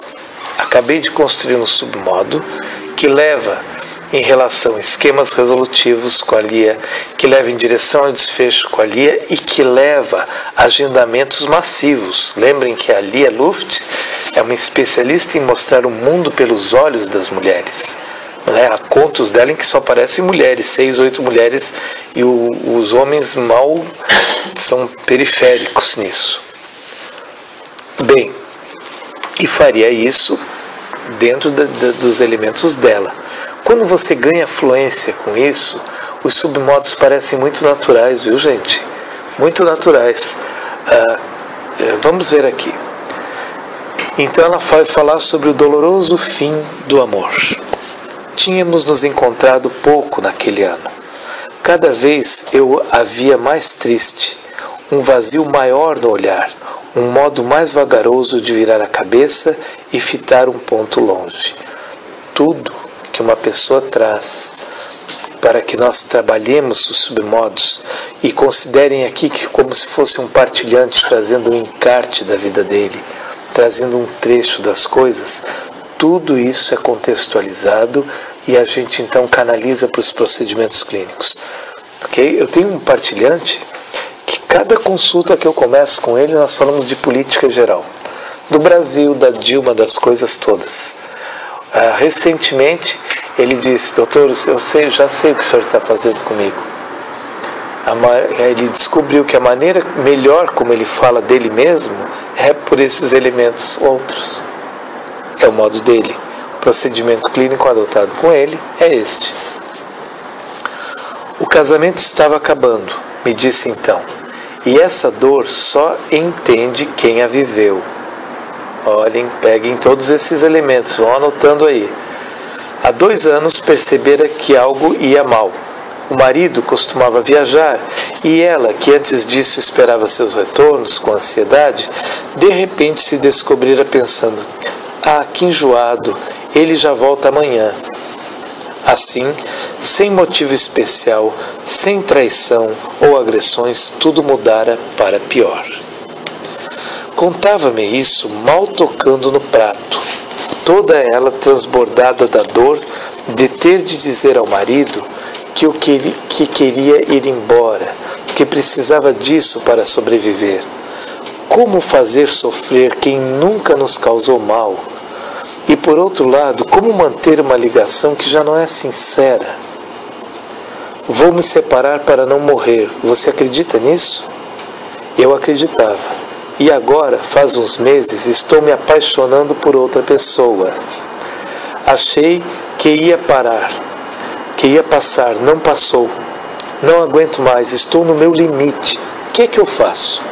Acabei de construir um submodo que leva em relação a esquemas resolutivos com a Lia, que leva em direção ao desfecho com a Lia e que leva a agendamentos massivos. Lembrem que a Lia Luft é uma especialista em mostrar o mundo pelos olhos das mulheres. Não é? Há contos dela em que só aparecem mulheres, seis, oito mulheres, e o, os homens mal são periféricos nisso. Bem, e faria isso dentro da, da, dos elementos dela. Quando você ganha fluência com isso, os submodos parecem muito naturais, viu, gente? Muito naturais. Ah, vamos ver aqui. Então ela vai falar sobre o doloroso fim do amor. Tínhamos nos encontrado pouco naquele ano. Cada vez eu a via mais triste, um vazio maior no olhar, um modo mais vagaroso de virar a cabeça e fitar um ponto longe. Tudo que uma pessoa traz para que nós trabalhemos os submodos, e considerem aqui que como se fosse um partilhante trazendo um encarte da vida dele, trazendo um trecho das coisas, tudo isso é contextualizado e a gente então canaliza para os procedimentos clínicos. Okay? Eu tenho um partilhante que cada consulta que eu começo com ele nós falamos de política geral, do Brasil, da Dilma, das coisas todas. Uh, recentemente ele disse: doutor, eu sei, já sei o que o senhor está fazendo comigo. A, ele descobriu que a maneira melhor como ele fala dele mesmo é por esses elementos outros. É o modo dele. O procedimento clínico adotado com ele é este. O casamento estava acabando, me disse então, e essa dor só entende quem a viveu. Olhem, peguem todos esses elementos, vão anotando aí. Há dois anos percebera que algo ia mal. O marido costumava viajar e ela, que antes disso esperava seus retornos com ansiedade, de repente se descobrira pensando: ah, que enjoado, ele já volta amanhã. Assim, sem motivo especial, sem traição ou agressões, tudo mudara para pior. Contava-me isso mal tocando no prato, toda ela transbordada da dor de ter de dizer ao marido que, o que, que queria ir embora, que precisava disso para sobreviver. Como fazer sofrer quem nunca nos causou mal? E por outro lado, como manter uma ligação que já não é sincera? Vou me separar para não morrer. Você acredita nisso? Eu acreditava. E agora, faz uns meses, estou me apaixonando por outra pessoa. Achei que ia parar, que ia passar, não passou. Não aguento mais, estou no meu limite. O que é que eu faço?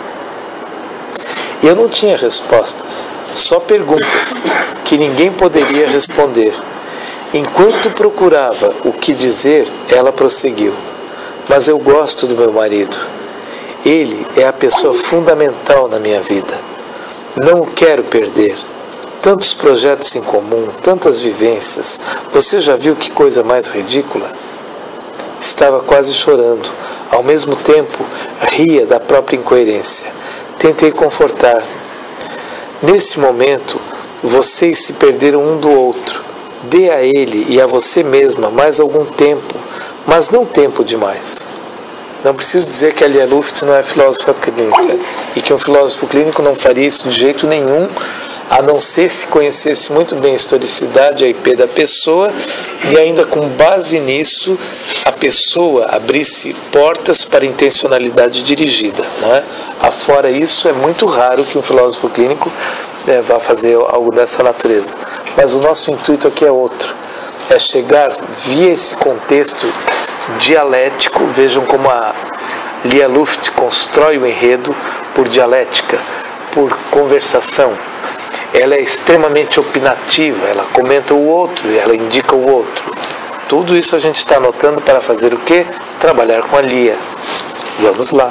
Eu não tinha respostas, só perguntas que ninguém poderia responder. Enquanto procurava o que dizer, ela prosseguiu: mas eu gosto do meu marido. Ele é a pessoa fundamental na minha vida. Não o quero perder. Tantos projetos em comum, tantas vivências. Você já viu que coisa mais ridícula? Estava quase chorando. Ao mesmo tempo, ria da própria incoerência. Tentei confortar. Nesse momento, vocês se perderam um do outro. Dê a ele e a você mesma mais algum tempo, mas não tempo demais. Não preciso dizer que a Lia Luft não é filósofa clínica e que um filósofo clínico não faria isso de jeito nenhum, a não ser se conhecesse muito bem a historicidade, a I P da pessoa, e ainda com base nisso a pessoa abrisse portas para intencionalidade dirigida, não é? Afora isso, é muito raro que um filósofo clínico é, vá fazer algo dessa natureza. Mas o nosso intuito aqui é outro, é chegar via esse contexto dialético. Vejam como a Lia Luft constrói o enredo por dialética, por conversação. Ela é extremamente opinativa, ela comenta o outro e ela indica o outro. Tudo isso a gente está anotando para fazer o quê? Trabalhar com a Lia. Vamos lá.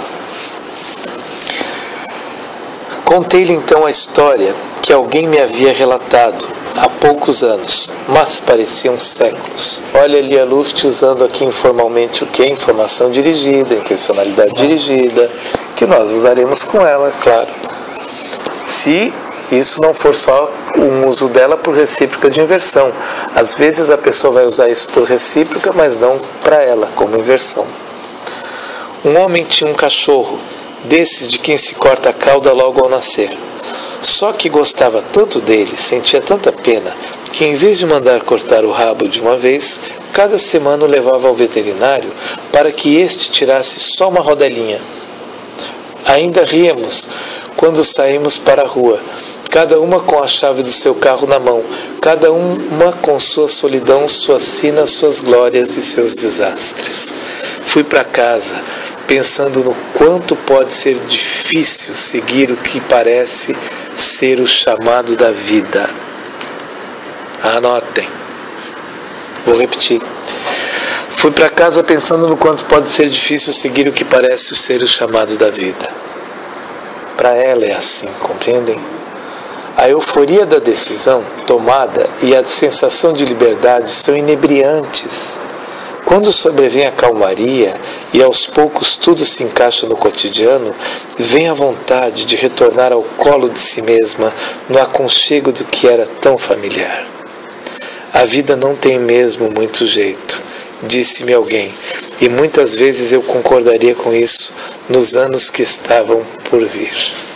Contei-lhe então a história que alguém me havia relatado há poucos anos, mas pareciam séculos. Olha a Lia Luft usando aqui informalmente o que? Informação dirigida, intencionalidade dirigida, que nós usaremos com ela, claro. Se isso não for só um uso dela por recíproca de inversão. Às vezes a pessoa vai usar isso por recíproca, mas não para ela, como inversão. Um homem tinha um cachorro, desses de quem se corta a cauda logo ao nascer. Só que gostava tanto dele, sentia tanta pena, que em vez de mandar cortar o rabo de uma vez, cada semana o levava ao veterinário para que este tirasse só uma rodelinha. Ainda ríamos quando saímos para a rua, cada uma com a chave do seu carro na mão, cada uma com sua solidão, sua sina, suas glórias e seus desastres. Fui para casa, pensando no quanto pode ser difícil seguir o que parece ser o chamado da vida. Anotem. Vou repetir. Fui para casa pensando no quanto pode ser difícil seguir o que parece ser o chamado da vida. Para ela é assim, compreendem? A euforia da decisão tomada e a sensação de liberdade são inebriantes. Quando sobrevém a calmaria e aos poucos tudo se encaixa no cotidiano, vem a vontade de retornar ao colo de si mesma, no aconchego do que era tão familiar. A vida não tem mesmo muito jeito, disse-me alguém, e muitas vezes eu concordaria com isso nos anos que estavam por vir.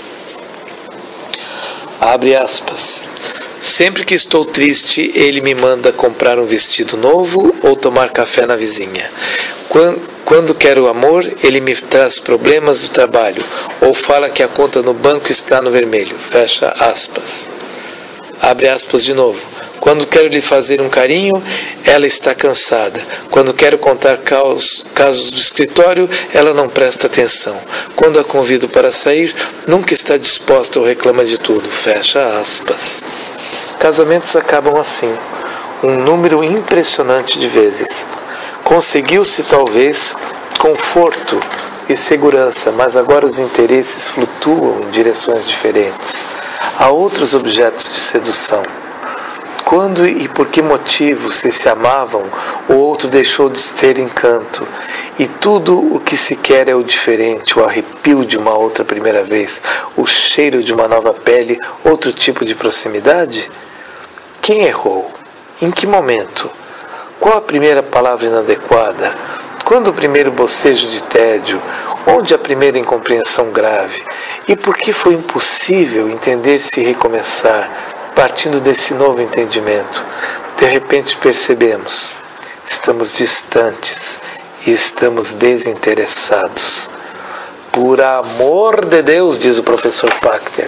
Abre aspas. Sempre que estou triste, ele me manda comprar um vestido novo ou tomar café na vizinha. Quando, quando quero amor, ele me traz problemas do trabalho ou fala que a conta no banco está no vermelho. Fecha aspas. Abre aspas de novo. Quando quero lhe fazer um carinho, ela está cansada. Quando quero contar caos, casos do escritório, ela não presta atenção. Quando a convido para sair, nunca está disposta ou reclama de tudo. Fecha aspas. Casamentos acabam assim, um número impressionante de vezes. Conseguiu-se talvez conforto e segurança, mas agora os interesses flutuam em direções diferentes. Há outros objetos de sedução. Quando e por que motivo se se amavam, o outro deixou de ter encanto, e tudo o que se quer é o diferente, o arrepio de uma outra primeira vez, o cheiro de uma nova pele, outro tipo de proximidade? Quem errou? Em que momento? Qual a primeira palavra inadequada? Quando o primeiro bocejo de tédio? Onde a primeira incompreensão grave? E por que foi impossível entender-se e recomeçar, partindo desse novo entendimento? De repente percebemos, estamos distantes e estamos desinteressados. Por amor de Deus, diz o professor Pachter.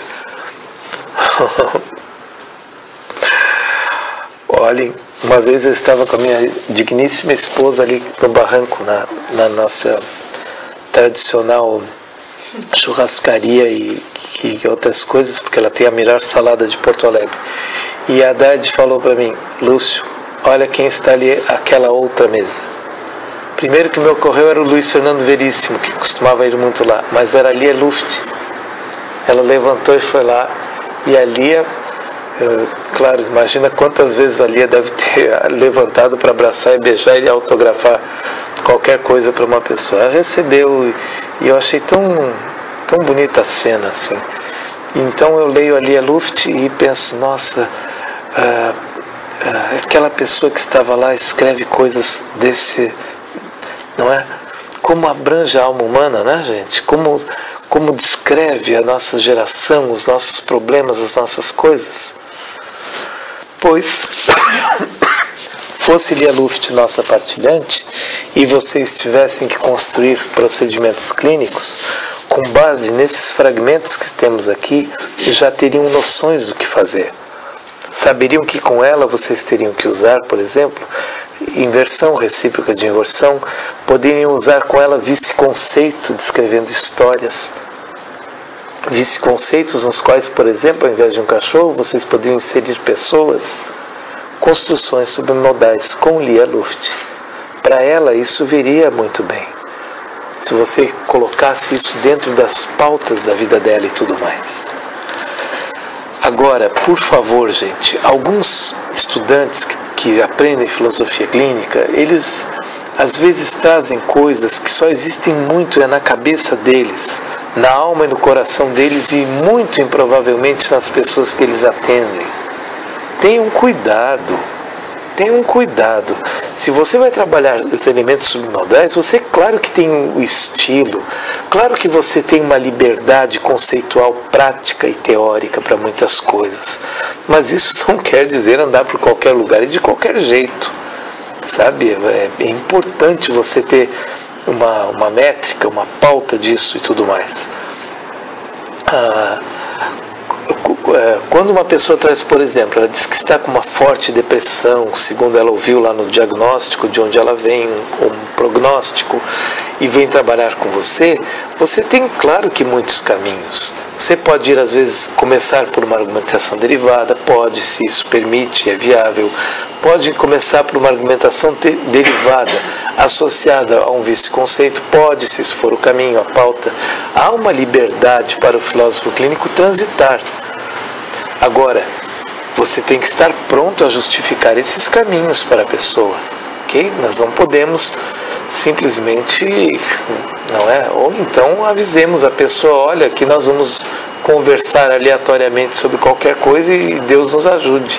Olhem, uma vez eu estava com a minha digníssima esposa ali no barranco, na, na nossa tradicional churrascaria e, e outras coisas, porque ela tem a melhor salada de Porto Alegre. E a Haddad falou para mim: Lúcio, olha quem está ali, aquela outra mesa. Primeiro que me ocorreu era o Luiz Fernando Veríssimo, que costumava ir muito lá, mas era a Lia Luft. Ela levantou e foi lá, e a Lia, eu, claro, imagina quantas vezes a Lia deve ter levantado para abraçar e beijar e autografar qualquer coisa para uma pessoa. Ela recebeu, e eu achei tão, tão bonita a cena, assim. Então eu leio a Lia Luft e penso, nossa, ah, ah, aquela pessoa que estava lá escreve coisas desse, não é? Como abrange a alma humana, né, gente? Como, como descreve a nossa geração, os nossos problemas, as nossas coisas. Pois, fosse Lia Luft nossa partilhante e vocês tivessem que construir procedimentos clínicos, com base nesses fragmentos que temos aqui, já teriam noções do que fazer. Saberiam que com ela vocês teriam que usar, por exemplo, inversão recíproca de inversão, poderiam usar com ela vice-conceito descrevendo histórias. Vice-conceitos nos quais, por exemplo, ao invés de um cachorro, vocês poderiam inserir pessoas, construções submodais com Lia Luft. Para ela isso viria muito bem, se você colocasse isso dentro das pautas da vida dela e tudo mais. Agora, por favor, gente, alguns estudantes que, que aprendem filosofia clínica, eles às vezes trazem coisas que só existem muito é na cabeça deles, na alma e no coração deles e muito improvavelmente nas pessoas que eles atendem. Tenham cuidado, tenham cuidado. Se você vai trabalhar os elementos submodais, você claro que tem o estilo, claro que você tem uma liberdade conceitual, prática e teórica para muitas coisas, mas isso não quer dizer andar por qualquer lugar e de qualquer jeito, sabe? É, é importante você ter uma, uma métrica, uma pauta disso e tudo mais. Ah, quando uma pessoa traz, por exemplo, ela diz que está com uma forte depressão, segundo ela ouviu lá no diagnóstico de onde ela vem, um, um prognóstico, e vem trabalhar com você, você tem, claro que muitos caminhos. Você pode ir, às vezes, começar por uma argumentação derivada, pode, se isso permite, é viável. Pode começar por uma argumentação te- derivada, associada a um vice-conceito, pode, se isso for o caminho, a pauta. Há uma liberdade para o filósofo clínico transitar. Agora, você tem que estar pronto a justificar esses caminhos para a pessoa, ok? Nós não podemos simplesmente, não é? Ou então avisemos a pessoa, olha, aqui nós vamos conversar aleatoriamente sobre qualquer coisa e Deus nos ajude.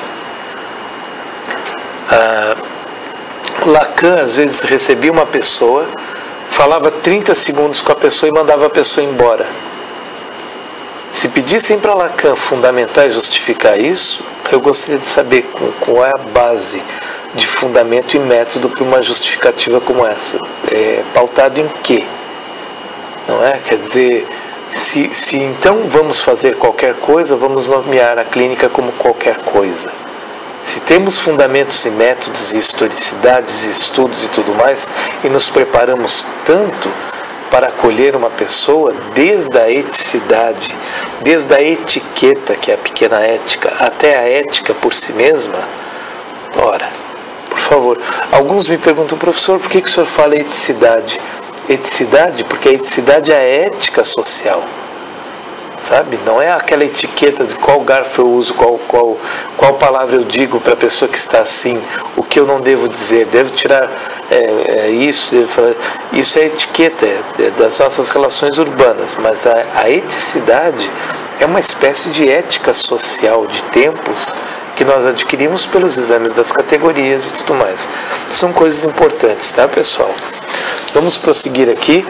Ah, Lacan às vezes recebia uma pessoa, falava trinta segundos com a pessoa e mandava a pessoa embora. Se pedissem para Lacan fundamentar e justificar isso, eu gostaria de saber qual é a base de fundamento e método para uma justificativa como essa. É pautado em quê? Não é? Quer dizer, se, se então vamos fazer qualquer coisa, vamos nomear a clínica como qualquer coisa. Se temos fundamentos e métodos e historicidades e estudos e tudo mais, e nos preparamos tanto para acolher uma pessoa, desde a eticidade, desde a etiqueta, que é a pequena ética, até a ética por si mesma, ora, por favor, alguns me perguntam, professor, por que, que o senhor fala eticidade? Eticidade, porque a eticidade é a ética social. Sabe? Não é aquela etiqueta de qual garfo eu uso, qual, qual, qual palavra eu digo para a pessoa que está assim, o que eu não devo dizer, devo tirar é, é isso, devo falar, isso é etiqueta é, é das nossas relações urbanas, mas a, a eticidade é uma espécie de ética social de tempos que nós adquirimos pelos exames das categorias e tudo mais. São coisas importantes, tá, pessoal? Vamos prosseguir aqui.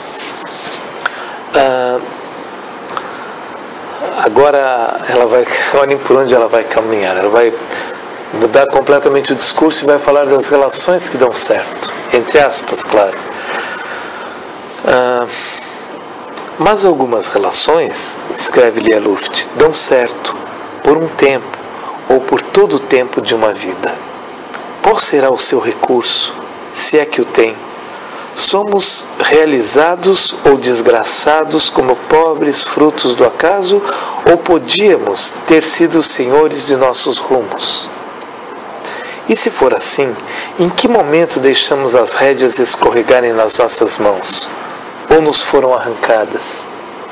Ah, Agora ela vai, olhem por onde ela vai caminhar, ela vai mudar completamente o discurso e vai falar das relações que dão certo, entre aspas, claro. Ah, mas algumas relações, escreve Lia Luft, dão certo por um tempo ou por todo o tempo de uma vida. Qual será o seu recurso, se é que o tem? Somos realizados ou desgraçados como pobres frutos do acaso, ou podíamos ter sido senhores de nossos rumos? E se for assim, em que momento deixamos as rédeas escorregarem nas nossas mãos? Ou nos foram arrancadas?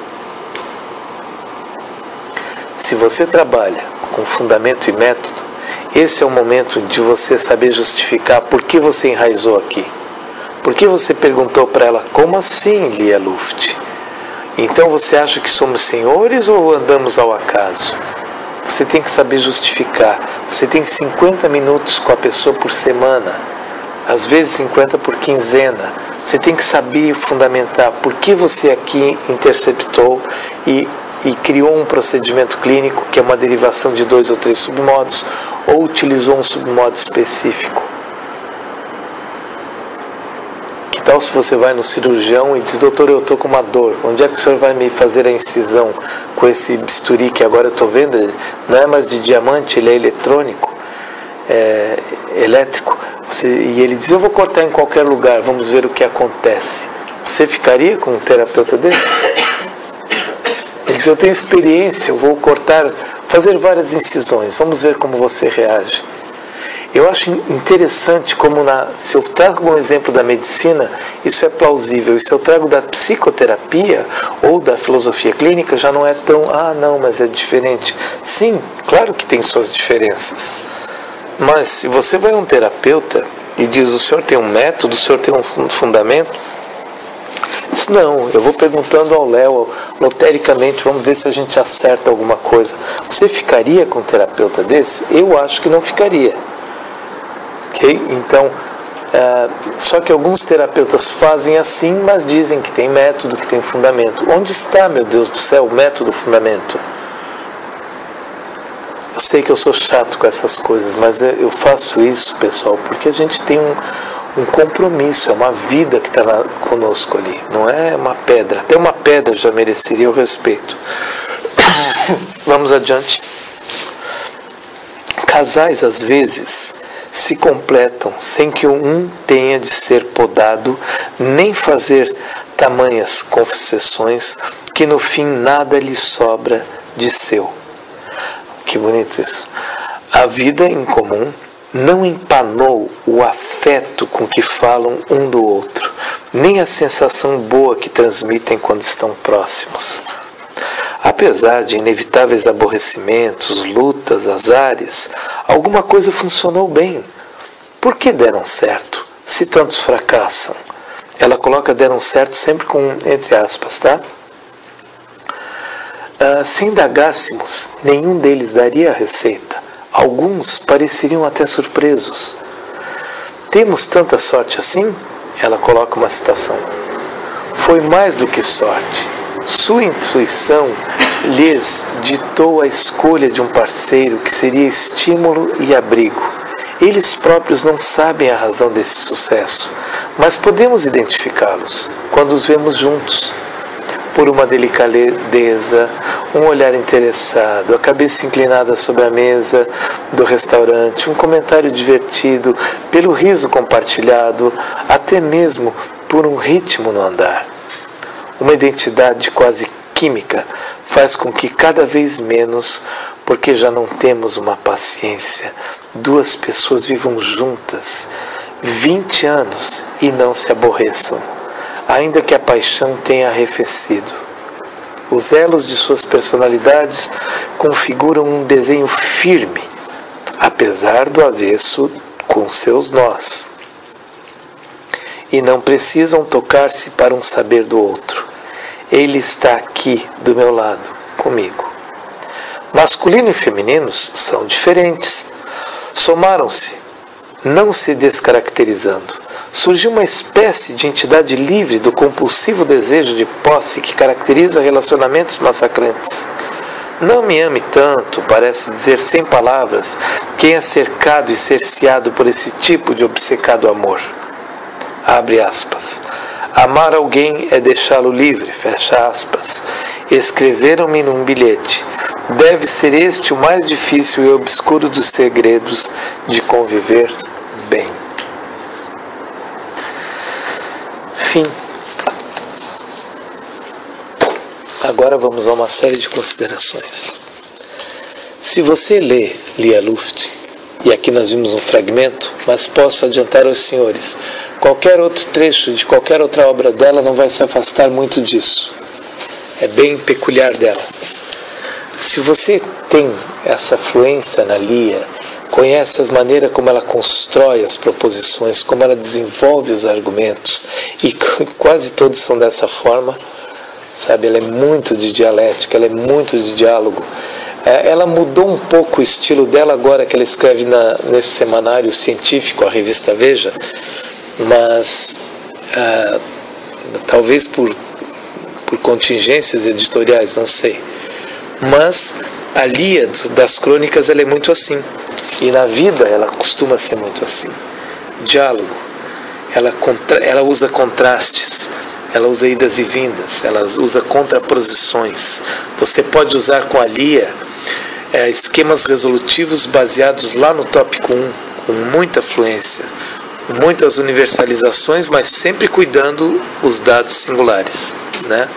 Se você trabalha com fundamento e método, esse é o momento de você saber justificar por que você enraizou aqui. Por que você perguntou para ela, como assim, Lia Luft? Então você acha que somos senhores ou andamos ao acaso? Você tem que saber justificar. Você tem cinquenta minutos com a pessoa por semana, às vezes cinquenta por quinzena. Você tem que saber fundamentar por que você aqui interceptou e, e criou um procedimento clínico, que é uma derivação de dois ou três submodos, ou utilizou um submodo específico. Então, se você vai no cirurgião e diz, doutor, eu estou com uma dor, onde é que o senhor vai me fazer a incisão com esse bisturi que agora eu estou vendo? Não é mais de diamante, ele é eletrônico, é elétrico. Você, e ele diz, eu vou cortar em qualquer lugar, vamos ver o que acontece. Você ficaria com um terapeuta desse? Ele diz, eu tenho experiência, eu vou cortar, fazer várias incisões, vamos ver como você reage. Eu acho interessante como, na, se eu trago um exemplo da medicina, isso é plausível. E se eu trago da psicoterapia ou da filosofia clínica, já não é tão, ah, não, mas é diferente. Sim, claro que tem suas diferenças. Mas se você vai a um terapeuta e diz, o senhor tem um método, o senhor tem um fundamento, diz, não, eu vou perguntando ao Léo, lotericamente, vamos ver se a gente acerta alguma coisa. Você ficaria com um terapeuta desse? Eu acho que não ficaria. Okay? Então, uh, só que alguns terapeutas fazem assim, mas dizem que tem método, que tem fundamento. Onde está, meu Deus do céu, o método, o fundamento? Eu sei que eu sou chato com essas coisas, mas eu faço isso, pessoal, porque a gente tem um, um compromisso, é uma vida que está conosco ali, não é uma pedra. Até uma pedra já mereceria o respeito. Vamos adiante. Casais, às vezes, se completam sem que um tenha de ser podado, nem fazer tamanhas concessões, que no fim nada lhe sobra de seu. Que bonito isso. A vida em comum não empanou o afeto com que falam um do outro, nem a sensação boa que transmitem quando estão próximos. Apesar de inevitáveis aborrecimentos, lutas, azares, alguma coisa funcionou bem. Por que deram certo, se tantos fracassam? Ela coloca deram certo sempre com entre aspas, tá? Ah, se indagássemos, nenhum deles daria a receita. Alguns pareceriam até surpresos. Temos tanta sorte assim? Ela coloca uma citação. Foi mais do que sorte. Sua intuição lhes ditou a escolha de um parceiro que seria estímulo e abrigo. Eles próprios não sabem a razão desse sucesso, mas podemos identificá-los quando os vemos juntos. por uma delicadeza, um olhar interessado, a cabeça inclinada sobre a mesa do restaurante, um comentário divertido, pelo riso compartilhado, até mesmo por um ritmo no andar. Uma identidade quase química faz com que cada vez menos, porque já não temos uma paciência, duas pessoas vivam juntas vinte anos e não se aborreçam, ainda que a paixão tenha arrefecido. Os elos de suas personalidades configuram um desenho firme, apesar do avesso com seus nós. E não precisam tocar-se para um saber do outro. Ele está aqui do meu lado, comigo. Masculino e femininos são diferentes. Somaram-se, não se descaracterizando. Surgiu uma espécie de entidade livre do compulsivo desejo de posse que caracteriza relacionamentos massacrantes. Não me ame tanto, parece dizer sem palavras, quem é cercado e cerceado por esse tipo de obcecado amor. Abre aspas. Amar alguém é deixá-lo livre, fecha aspas. Escreveram-me num bilhete. Deve ser este o mais difícil e obscuro dos segredos de conviver bem. Fim. Agora vamos a uma série de considerações. Se você lê Lia Luft, e aqui nós vimos um fragmento, mas posso adiantar aos senhores, qualquer outro trecho de qualquer outra obra dela não vai se afastar muito disso. É bem peculiar dela. Se você tem essa fluência na Lia, conhece as maneiras como ela constrói as proposições, como ela desenvolve os argumentos, e quase todos são dessa forma, sabe? Ela é muito de dialética, ela é muito de diálogo. Ela mudou um pouco o estilo dela agora que ela escreve na, nesse semanário científico, a revista Veja, mas ah, talvez por, por contingências editoriais, não sei. Mas a Lia das crônicas ela é muito assim, e na vida ela costuma ser muito assim. Diálogo, ela, contra, ela usa contrastes, ela usa idas e vindas, ela usa contraposições. Você pode usar com a Lia é, esquemas resolutivos baseados lá no tópico um, com muita fluência, muitas universalizações, mas sempre cuidando os dados singulares, né?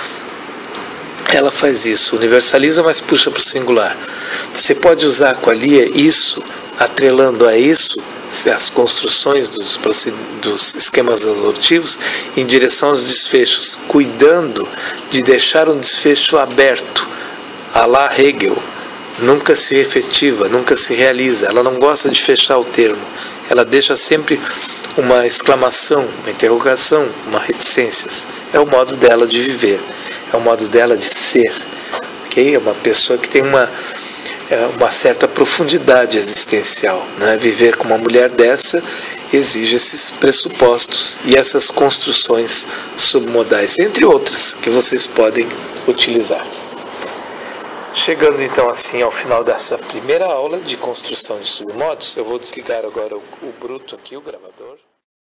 Ela faz isso, universaliza, mas puxa para o singular. Você pode usar com a Lia isso, atrelando a isso as construções dos, dos esquemas resolutivos em direção aos desfechos, cuidando de deixar um desfecho aberto, à la Hegel. Nunca se efetiva, nunca se realiza. Ela não gosta de fechar o termo. Ela deixa sempre uma exclamação, uma interrogação, uma reticências. É o modo dela de viver. É o modo dela de ser, okay? É uma pessoa que tem uma, uma certa profundidade existencial, né? Viver com uma mulher dessa exige esses pressupostos e essas construções submodais, entre outras, que vocês podem utilizar. Chegando então assim ao final dessa primeira aula de construção de submodos, eu vou desligar agora o, o bruto aqui, o gravador.